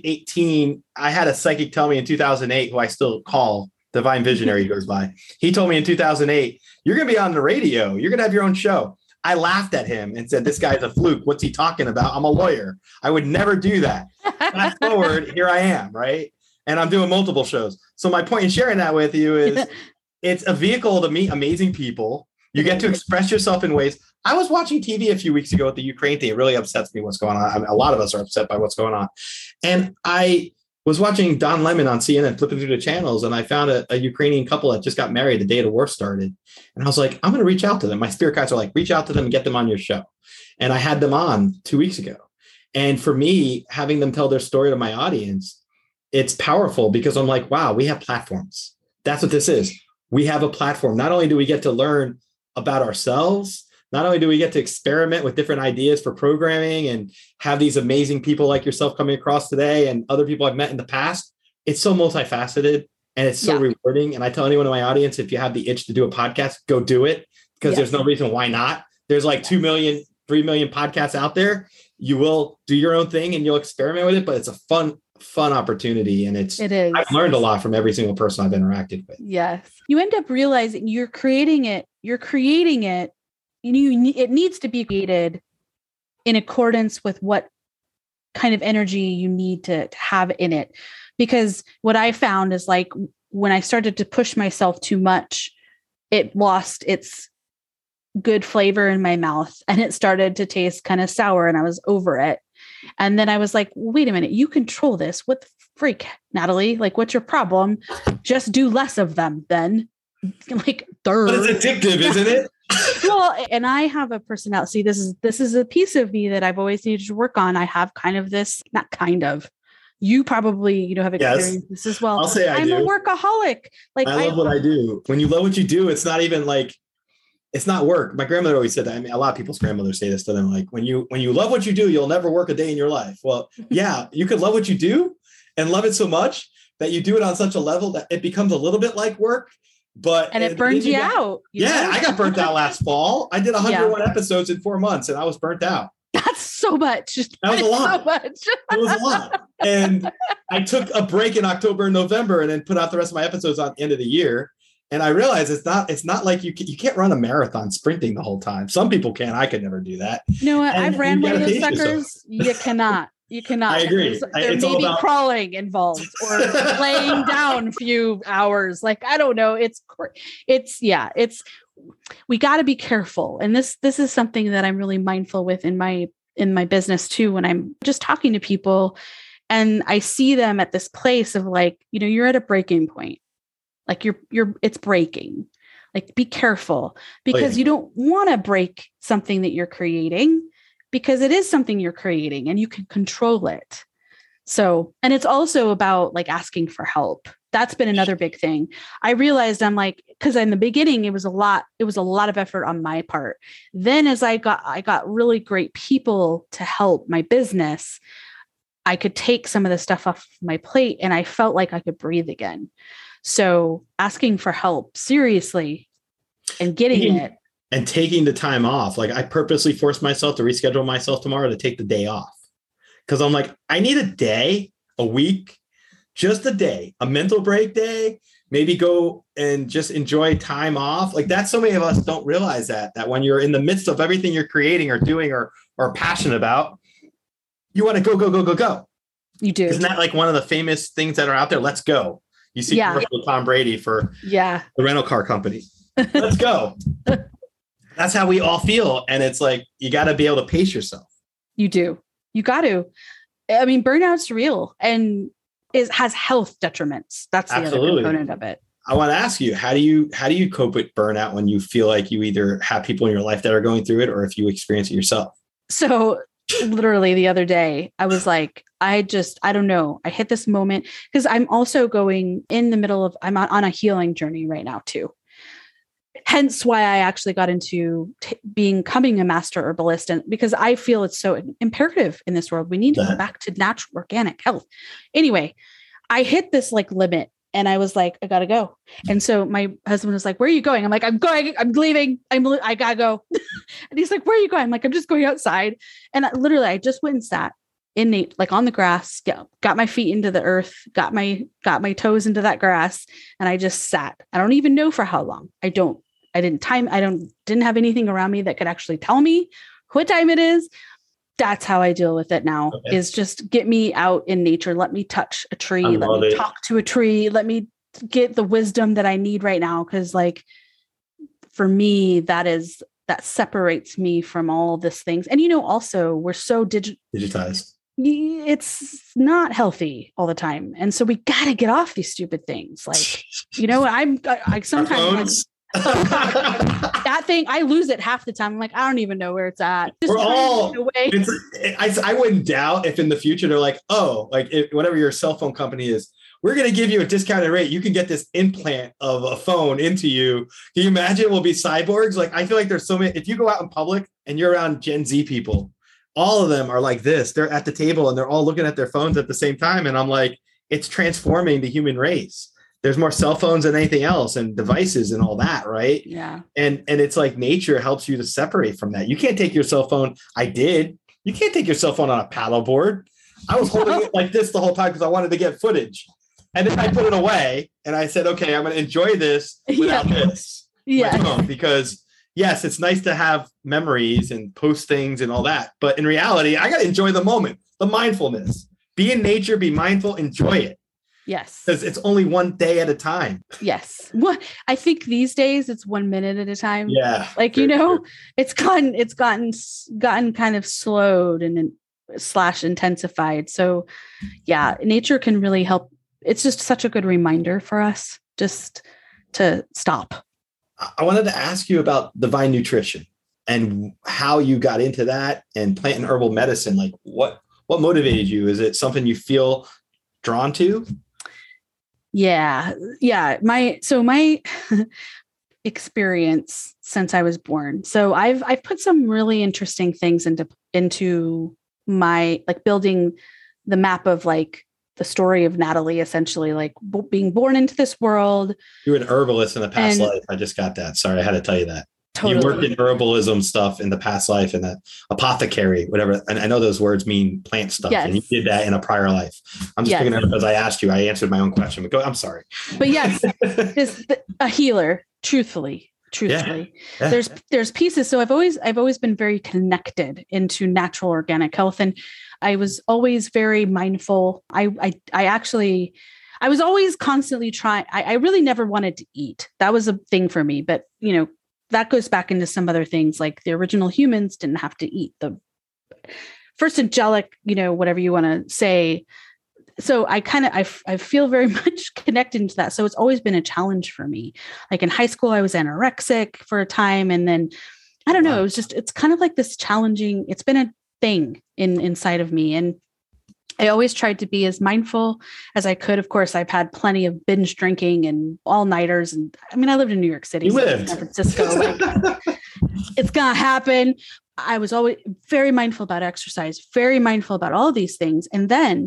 2018. I had a psychic tell me in 2008, who I still call Divine Visionary goes by. He told me in 2008, you're going to be on the radio. You're going to have your own show. I laughed at him and said, this guy's a fluke. What's he talking about? I'm a lawyer. I would never do that. Fast forward, here I am, right? And I'm doing multiple shows. So my point in sharing that with you is it's a vehicle to meet amazing people. You get to express yourself in ways. I was watching TV a few weeks ago with the Ukraine thing. It really upsets me what's going on. I mean, a lot of us are upset by what's going on. And I was watching Don Lemon on CNN, flipping through the channels, and I found a Ukrainian couple that just got married the day the war started. And I was like, I'm going to reach out to them. My spirit guides are like, reach out to them and get them on your show. And I had them on 2 weeks ago. And for me, having them tell their story to my audience, it's powerful because I'm like, wow, we have platforms. That's what this is. We have a platform. Not only do we get to learn about ourselves, not only do we get to experiment with different ideas for programming and have these amazing people like yourself coming across today and other people I've met in the past, it's so multifaceted and it's so rewarding. And I tell anyone in my audience, if you have the itch to do a podcast, go do it because there's no reason why not. There's like 2 million, 3 million podcasts out there. You will do your own thing and you'll experiment with it, but it's a fun opportunity. And it is. I've learned a lot from every single person I've interacted with. Yes. You end up realizing you're creating it. It needs to be created in accordance with what kind of energy you need to have in it. Because what I found is like when I started to push myself too much, it lost its good flavor in my mouth and it started to taste kind of sour and I was over it. And then I was like, wait a minute, you control this. What the freak, Natalie? Like, what's your problem? Just do less of them then. Like, but it's addictive, isn't it? Well, and I have a personality. This is a piece of me that I've always needed to work on. I have kind of this, not kind of. You probably, have experienced this as well. I'll say I'm a workaholic. Like I love what I do. When you love what you do, it's not even like it's not work. My grandmother always said that. I mean, a lot of people's grandmothers say this to them. Like when you love what you do, you'll never work a day in your life. Well, yeah, you could love what you do and love it so much that you do it on such a level that it becomes a little bit like work. But it burns you out. I got burnt out last fall. I did 101 episodes in 4 months and I was burnt out. That's so much. That was a lot. So much. It was a lot. And I took a break in October and November and then put out the rest of my episodes on the end of the year. And I realized it's not like you can't run a marathon sprinting the whole time. Some people can. I could never do that. You know what? I've ran one of those suckers. You cannot. You cannot. I agree. There may be crawling involved or laying down a few hours. Like, I don't know. We got to be careful. And this is something that I'm really mindful with in my business too, when I'm just talking to people and I see them at this place of like, you're at a breaking point. Like it's breaking. Like, be careful, because you don't want to break something that you're creating, because it is something you're creating and you can control it. So, and it's also about like asking for help. That's been another big thing. I realized I'm like, because in the beginning, it was a lot of effort on my part. Then as I got really great people to help my business, I could take some of the stuff off my plate and I felt like I could breathe again. So asking for help seriously and getting it. And taking the time off. Like, I purposely forced myself to reschedule myself tomorrow to take the day off. Because I'm like, I need a day, a week, just a day, a mental break day, maybe go and just enjoy time off. Like, that's so many of us don't realize that when you're in the midst of everything you're creating or doing or passionate about, you want to go. You do. Isn't that like one of the famous things that are out there? Let's go. You see commercial with Tom Brady for the rental car company. Let's go. That's how we all feel. And it's like, you got to be able to pace yourself. You do. You got to. I mean, burnout's real and has health detriments. That's the other component of it. I want to ask you, how do you cope with burnout when you feel like you either have people in your life that are going through it, or if you experience it yourself? So literally the other day, I was like, I don't know. I hit this moment because I'm also going in the middle of, I'm on a healing journey right now too. Hence why I actually got into becoming a master herbalist. And because I feel it's so imperative in this world, we need to go back to natural organic health. Anyway, I hit this like limit and I was like, I gotta go. And so my husband was like, where are you going? I'm like, I'm leaving. I gotta go. And he's like, where are you going? I'm like, I'm just going outside. And I just went and sat like on the grass, got my feet into the earth, got my toes into that grass. And I just sat. I don't even know for how long. Didn't have anything around me that could actually tell me what time it is. That's how I deal with it now, is just get me out in nature. Let me touch a tree. Let me talk to a tree. Let me get the wisdom that I need right now. Cause like, for me, that separates me from all these things. And, also we're so digitized. It's not healthy all the time. And so we got to get off these stupid things. Like, I sometimes that thing, I lose it half the time. I'm like, I don't even know where it's at. I wouldn't doubt if in the future they're like, whatever your cell phone company is, we're going to give you a discounted rate. You can get this implant of a phone into you. Can you imagine we'll be cyborgs? Like, I feel like there's so many, if you go out in public and you're around Gen Z people, all of them are like this. They're at the table and they're all looking at their phones at the same time. And I'm like, it's transforming the human race. There's more cell phones than anything else and devices and all that. Right. Yeah. And it's like nature helps you to separate from that. You can't take your cell phone. You can't take your cell phone on a paddle board. I was holding it like this the whole time because I wanted to get footage. And then I put it away and I said, okay, I'm going to enjoy this without this. Yeah. Because yes, it's nice to have memories and post things and all that. But in reality, I got to enjoy the moment, the mindfulness. Be in nature, be mindful, enjoy it. Yes. Because it's only one day at a time. Yes. Well, I think these days it's 1 minute at a time. Yeah. Like, it's gotten kind of slowed and / intensified. So yeah, nature can really help. It's just such a good reminder for us just to stop. I wanted to ask you about divine nutrition and how you got into that and plant and herbal medicine. Like what motivated you? Is it something you feel drawn to? Yeah. My experience since I was born. So I've put some really interesting things into my, like, building the map of like the story of Natalie, essentially, like being born into this world. You were an herbalist in the past life. I just got that. Sorry. I had to tell you that. Totally. You worked in herbalism stuff in the past life and the apothecary, whatever. And I know those words mean plant stuff. Yes. And you did that in a prior life. I'm just picking it up as I asked you. I answered my own question. But I'm sorry. But yes, a healer, truthfully. Yeah. There's pieces. So I've always been very connected into natural organic health. And I was always very mindful. I was always constantly trying. I really never wanted to eat. That was a thing for me. But, that goes back into some other things, like the original humans didn't have to eat. The first angelic, whatever you want to say, so I feel very much connected to that. So it's always been a challenge for me. Like in high school, I was anorexic for a time. And then I don't know, it's kind of like this challenging, it's been a thing inside of me. And I always tried to be as mindful as I could. Of course, I've had plenty of binge drinking and all-nighters. And I mean, I lived in New York City, San Francisco. Like, it's going to happen. I was always very mindful about exercise, very mindful about all of these things. And then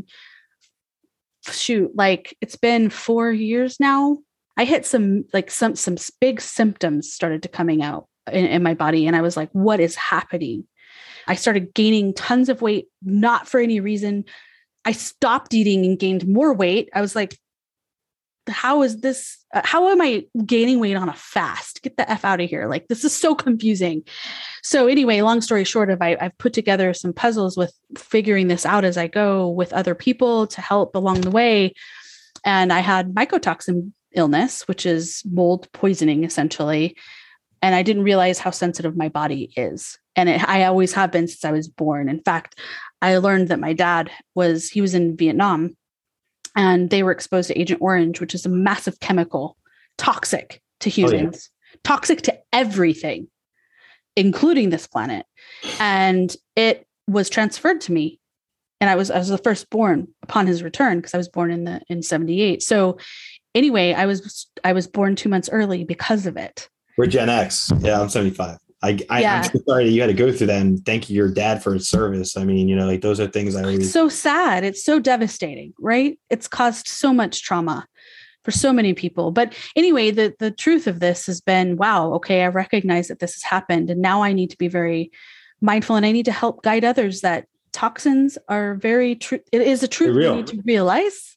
like it's been 4 years now. I hit some big symptoms started to coming out in my body. And I was like, what is happening? I started gaining tons of weight, not for any reason. I stopped eating and gained more weight. I was like, how is this? How am I gaining weight on a fast? Get the F out of here. Like, this is so confusing. So anyway, long story short, I've put together some puzzles with figuring this out as I go with other people to help along the way. And I had mycotoxin illness, which is mold poisoning essentially. And I didn't realize how sensitive my body is. And I always have been since I was born. In fact, I learned that my dad was in Vietnam and they were exposed to Agent Orange, which is a massive chemical, toxic to humans, toxic to everything, including this planet. And it was transferred to me. And I was the firstborn upon his return because I was born in 78. So anyway, I was born 2 months early because of it. We're Gen X. Yeah, I'm 75. I'm so sorry that you had to go through that, and thank you, your dad, for his service. I mean, like those are things I always. It's so sad. It's so devastating, right? It's caused so much trauma for so many people. But anyway, the truth of this has been, wow, okay, I recognize that this has happened, and now I need to be very mindful, and I need to help guide others that toxins are very true. It is a truth we need to realize,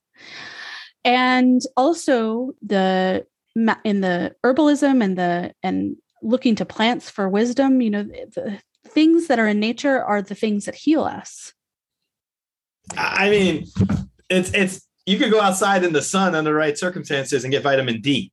and also in the herbalism and looking to plants for wisdom, the things that are in nature are the things that heal us. I mean, it's you could go outside in the sun under the right circumstances and get vitamin D.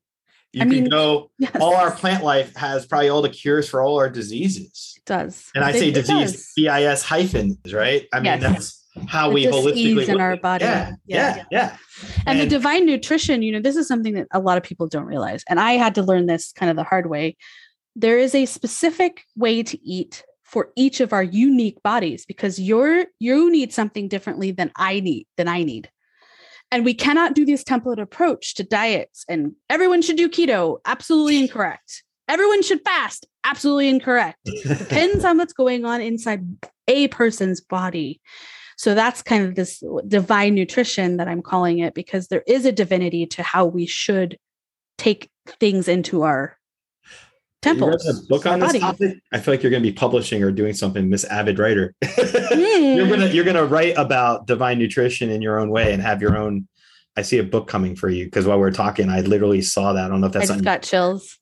All our plant life has probably all the cures for all our diseases. It does. And I say disease, BIS hyphen, right? I mean, that's how we holistically in our body. Yeah. And the divine nutrition, this is something that a lot of people don't realize. And I had to learn this kind of the hard way. There is a specific way to eat for each of our unique bodies because you need something differently than I need. And we cannot do this template approach to diets and everyone should do keto. Absolutely incorrect. Everyone should fast. Absolutely incorrect. Depends on what's going on inside a person's body. So that's kind of this divine nutrition that I'm calling it, because there is a divinity to how we should take things into our temples. You read a book on this topic? I feel like you're going to be publishing or doing something, Miss Avid Writer. You're going to write about divine nutrition in your own way and have your own. I see a book coming for you because while we're talking, I literally saw that. I don't know if that's. I just got chills.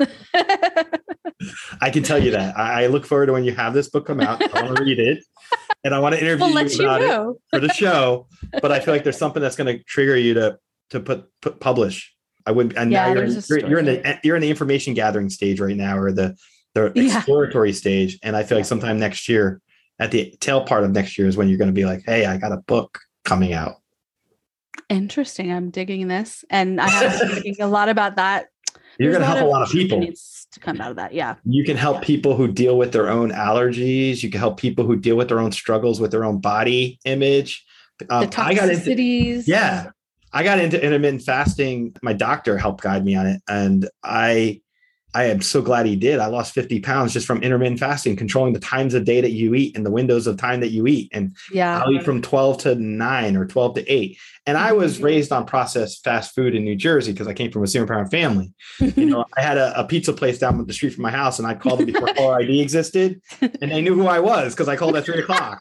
I can tell you that. I look forward to when you have this book come out. I want to read it. And I want to interview you about it for the show, but I feel like there's something that's going to trigger you to publish. I wouldn't. And now you're in the information gathering stage right now, or the exploratory stage. And I feel like sometime next year, at the tail part of next year, is when you're going to be like, "Hey, I got a book coming out." Interesting. I'm digging this, and I have been thinking a lot about that. You're going to help a lot of people. Needs to come out of that. Yeah. You can help people who deal with their own allergies. You can help people who deal with their own struggles with their own body image. The toxicities. I got into intermittent fasting. My doctor helped guide me on it. And I am so glad he did. I lost 50 pounds just from intermittent fasting, controlling the times of day that you eat and the windows of time that you eat. And I'll eat from 12 to 9 or 12 to 8. And I was raised on processed fast food in New Jersey because I came from a single-parent family. I had a pizza place down the street from my house, and I called them before caller ID existed. And they knew who I was because I called at 3 o'clock.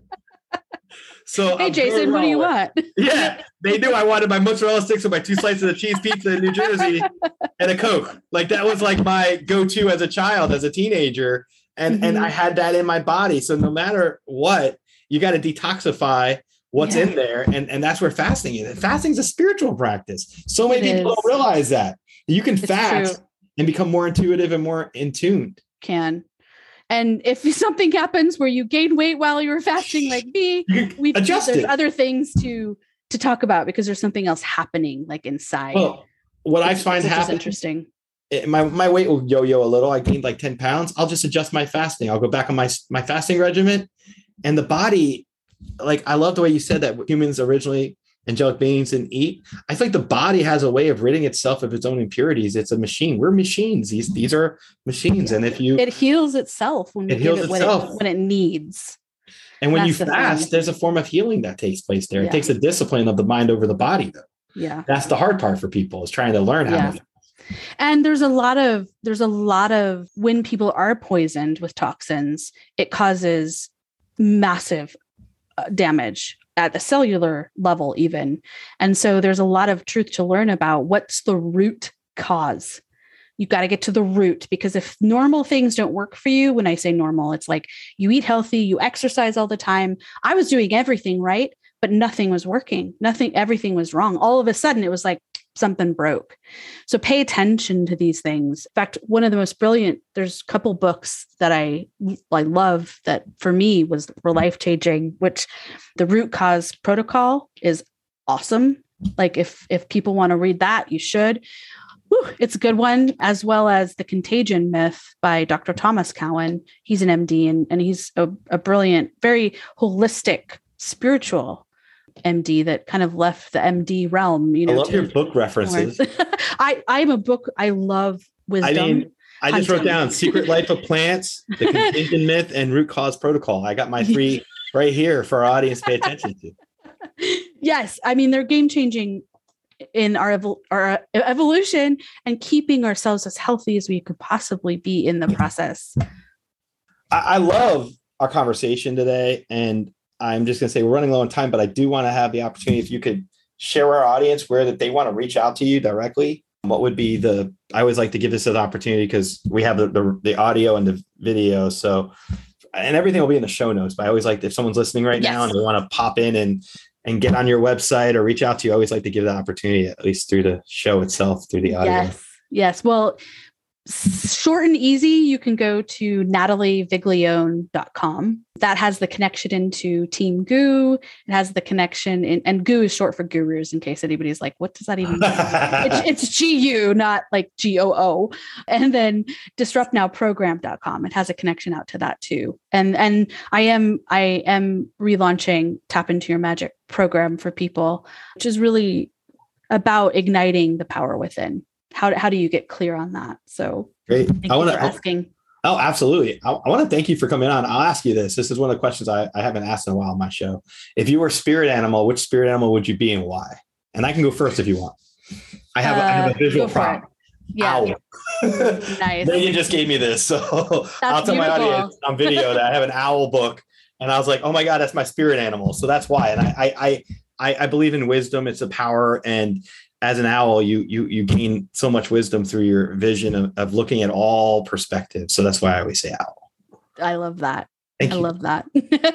So hey, Jason, what do you want? Yeah, they knew I wanted my mozzarella sticks with my 2 slices of cheese pizza in New Jersey and a Coke. Like that was like my go-to as a child, as a teenager. And I had that in my body. So no matter what, you got to detoxify what's in there. And that's where fasting is. Fasting is a spiritual practice. So many people don't realize that. You can fast and become more intuitive and more in tune. And if something happens where you gain weight while you were fasting like me, there's other things to to talk about because there's something else happening like inside. Well, what I find happens, interesting. My weight will yo-yo a little. I gained like 10 pounds. I'll just adjust my fasting. I'll go back on my fasting regimen, and the body, like, I love the way you said that humans originally, angelic beings, didn't eat. I feel like the body has a way of ridding itself of its own impurities. It's a machine. We're machines. These are machines. And if you, it heals itself when it needs. And when you fast, there's a form of healing that takes place there. It takes a discipline of the mind over the body, though. Yeah. That's the hard part for people, is trying to learn how to. And there's a lot of when people are poisoned with toxins, it causes massive damage at the cellular level even. And so there's a lot of truth to learn about what's the root cause. You've got to get to the root, because if normal things don't work for you, when I say normal, it's like you eat healthy, you exercise all the time. I was doing everything right, but nothing was working. Everything was wrong. All of a sudden it was like something broke. So pay attention to these things. In fact, one of the most brilliant, there's a couple books that I love that for me were life-changing, which The Root Cause Protocol is awesome. Like if people want to read that, you should. It's a good one, as well as The Contagion Myth by Dr. Thomas Cowan. He's an MD and he's a brilliant, very holistic, spiritual MD that kind of left the MD realm. I love your book references. I'm a book. I love wisdom. I just wrote down Secret Life of Plants, The Contagion Myth, and Root Cause Protocol. I got my 3 right here for our audience to pay attention to. Yes. I mean, they're game-changing in our evolution and keeping ourselves as healthy as we could possibly be in the process. I love our conversation today, and I'm just going to say we're running low on time, but I do want to have the opportunity, if you could share with our audience where that they want to reach out to you directly. What would be I always like to give this as an opportunity because we have the audio and the video. So, and everything will be in the show notes, but I always like, if someone's listening right now and they want to pop in and get on your website or reach out to you, I always like to give that opportunity, at least through the show itself, through the audio. Yes. Well, short and easy, you can go to natalieviglione.com. That has the connection into Team GOO. It has the connection and GOO is short for gurus, in case anybody's like, what does that even mean? it's GU, not like GOO. And then disruptnowprogram.com. It has a connection out to that too. And I am relaunching Tap Into Your Magic program for people, which is really about igniting the power within. How do you get clear on that? So great. Thank you for asking. Oh, absolutely. I want to thank you for coming on. I'll ask you this. This is one of the questions I haven't asked in a while on my show. If you were a spirit animal, which spirit animal would you be and why? And I can go first if you want. I have a visual prompt. Yeah. Owl. Nice. Megan just gave me this. So I'll tell my audience on video that I have an owl book. And I was like, oh my God, that's my spirit animal. So that's why. And I believe in wisdom. It's a power. And as an owl, you gain so much wisdom through your vision of looking at all perspectives. So that's why I always say owl. I love that. Thank you. Love that.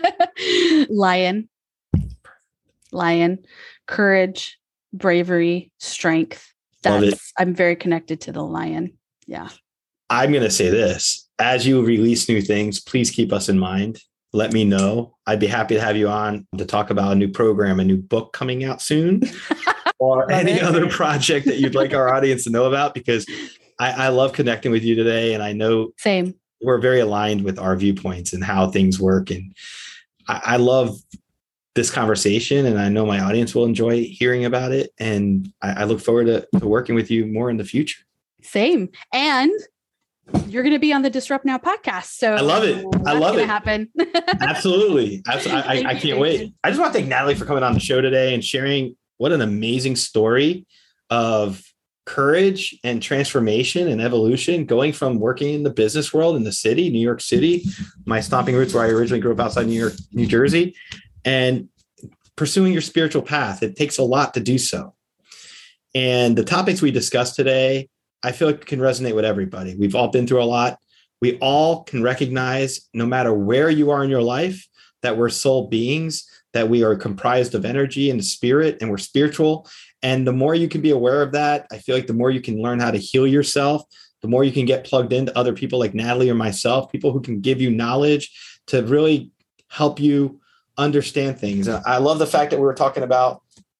Lion, courage, bravery, strength. I'm very connected to the lion. Yeah. I'm going to say this. As you release new things, please keep us in mind. Let me know. I'd be happy to have you on to talk about a new program, a new book coming out soon. Or any other project that you'd like our audience to know about, because I love connecting with you today. And I know we're very aligned with our viewpoints and how things work. And I love this conversation, and I know my audience will enjoy hearing about it. And I look forward to working with you more in the future. Same. And you're going to be on the Disrupt Now podcast. So I love it. I love it. Happen. Absolutely. I can't wait. I just want to thank Natalie for coming on the show today and sharing what an amazing story of courage and transformation and evolution, going from working in the business world in the city, New York City, my stomping roots where I originally grew up outside New York, New Jersey, and pursuing your spiritual path. It takes a lot to do so. And the topics we discussed today, I feel like can resonate with everybody. We've all been through a lot. We all can recognize, no matter where you are in your life, that we're soul beings, that we are comprised of energy and spirit, and we're spiritual. And the more you can be aware of that, I feel like the more you can learn how to heal yourself, the more you can get plugged into other people like Natalie or myself, people who can give you knowledge to really help you understand things. And I love the fact that we were talking about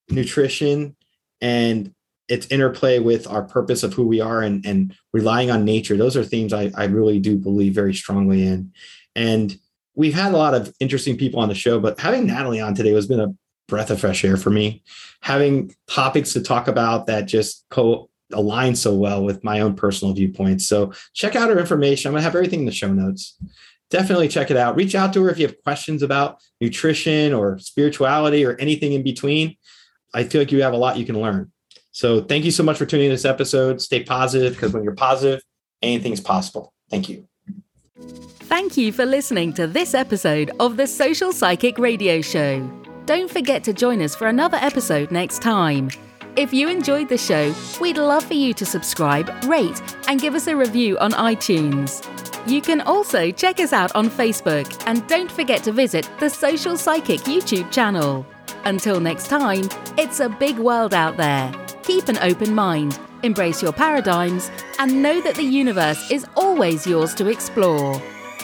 nutrition and its interplay with our purpose of who we are and relying on nature. Those are themes I really do believe very strongly in. And we've had a lot of interesting people on the show, but having Natalie on today has been a breath of fresh air for me. Having topics to talk about that just align so well with my own personal viewpoints. So check out her information. I'm going to have everything in the show notes. Definitely check it out. Reach out to her if you have questions about nutrition or spirituality or anything in between. I feel like you have a lot you can learn. So thank you so much for tuning in this episode. Stay positive, because when you're positive, anything's possible. Thank you. Thank you for listening to this episode of the Social Psychic Radio Show. Don't forget to join us for another episode next time. If you enjoyed the show, we'd love for you to subscribe, rate, and give us a review on iTunes. You can also check us out on Facebook, and don't forget to visit the Social Psychic YouTube channel. Until next time, it's a big world out there. Keep an open mind, embrace your paradigms, and know that the universe is always yours to explore.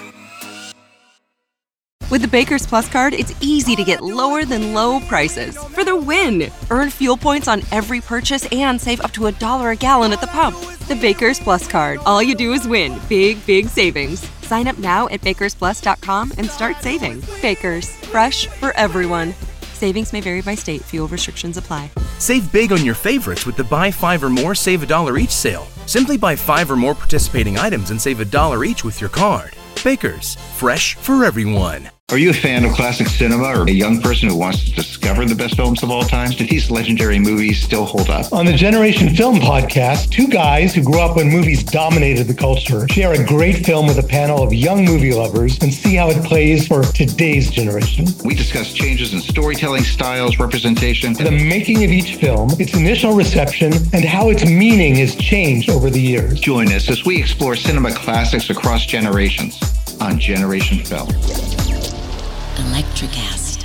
With the Baker's Plus card, it's easy to get lower than low prices for the win. Earn fuel points on every purchase and save up to $1 a gallon at the pump. The Baker's Plus card. All you do is win. Big, big savings. Sign up now at bakersplus.com and start saving. Baker's, fresh for everyone. Savings may vary by state. Fuel restrictions apply. Save big on your favorites with the buy 5 or more, save $1 each sale. Simply buy 5 or more participating items and save $1 each with your card. Baker's, fresh for everyone. Are you a fan of classic cinema or a young person who wants to discover the best films of all time? Do these legendary movies still hold up? On the Generation Film podcast, two guys who grew up when movies dominated the culture share a great film with a panel of young movie lovers and see how it plays for today's generation. We discuss changes in storytelling styles, representation, The making of each film, its initial reception, and how its meaning has changed over the years. Join us as we explore cinema classics across generations on Generation Film. Electricast.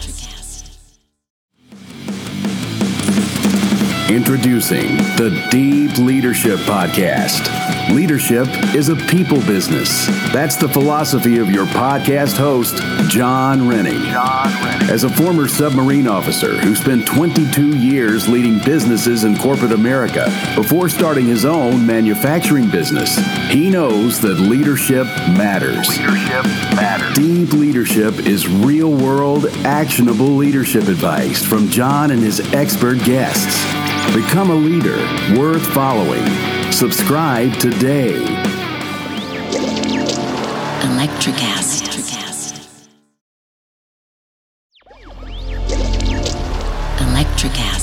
Introducing the Deep Leadership Podcast. Leadership is a people business. That's the philosophy of your podcast host, John Rennie. As a former submarine officer who spent 22 years leading businesses in corporate America before starting his own manufacturing business, he knows that leadership matters. Deep Leadership is real-world, actionable leadership advice from John and his expert guests. Become a leader worth following. Subscribe today. Electricast. Electricast.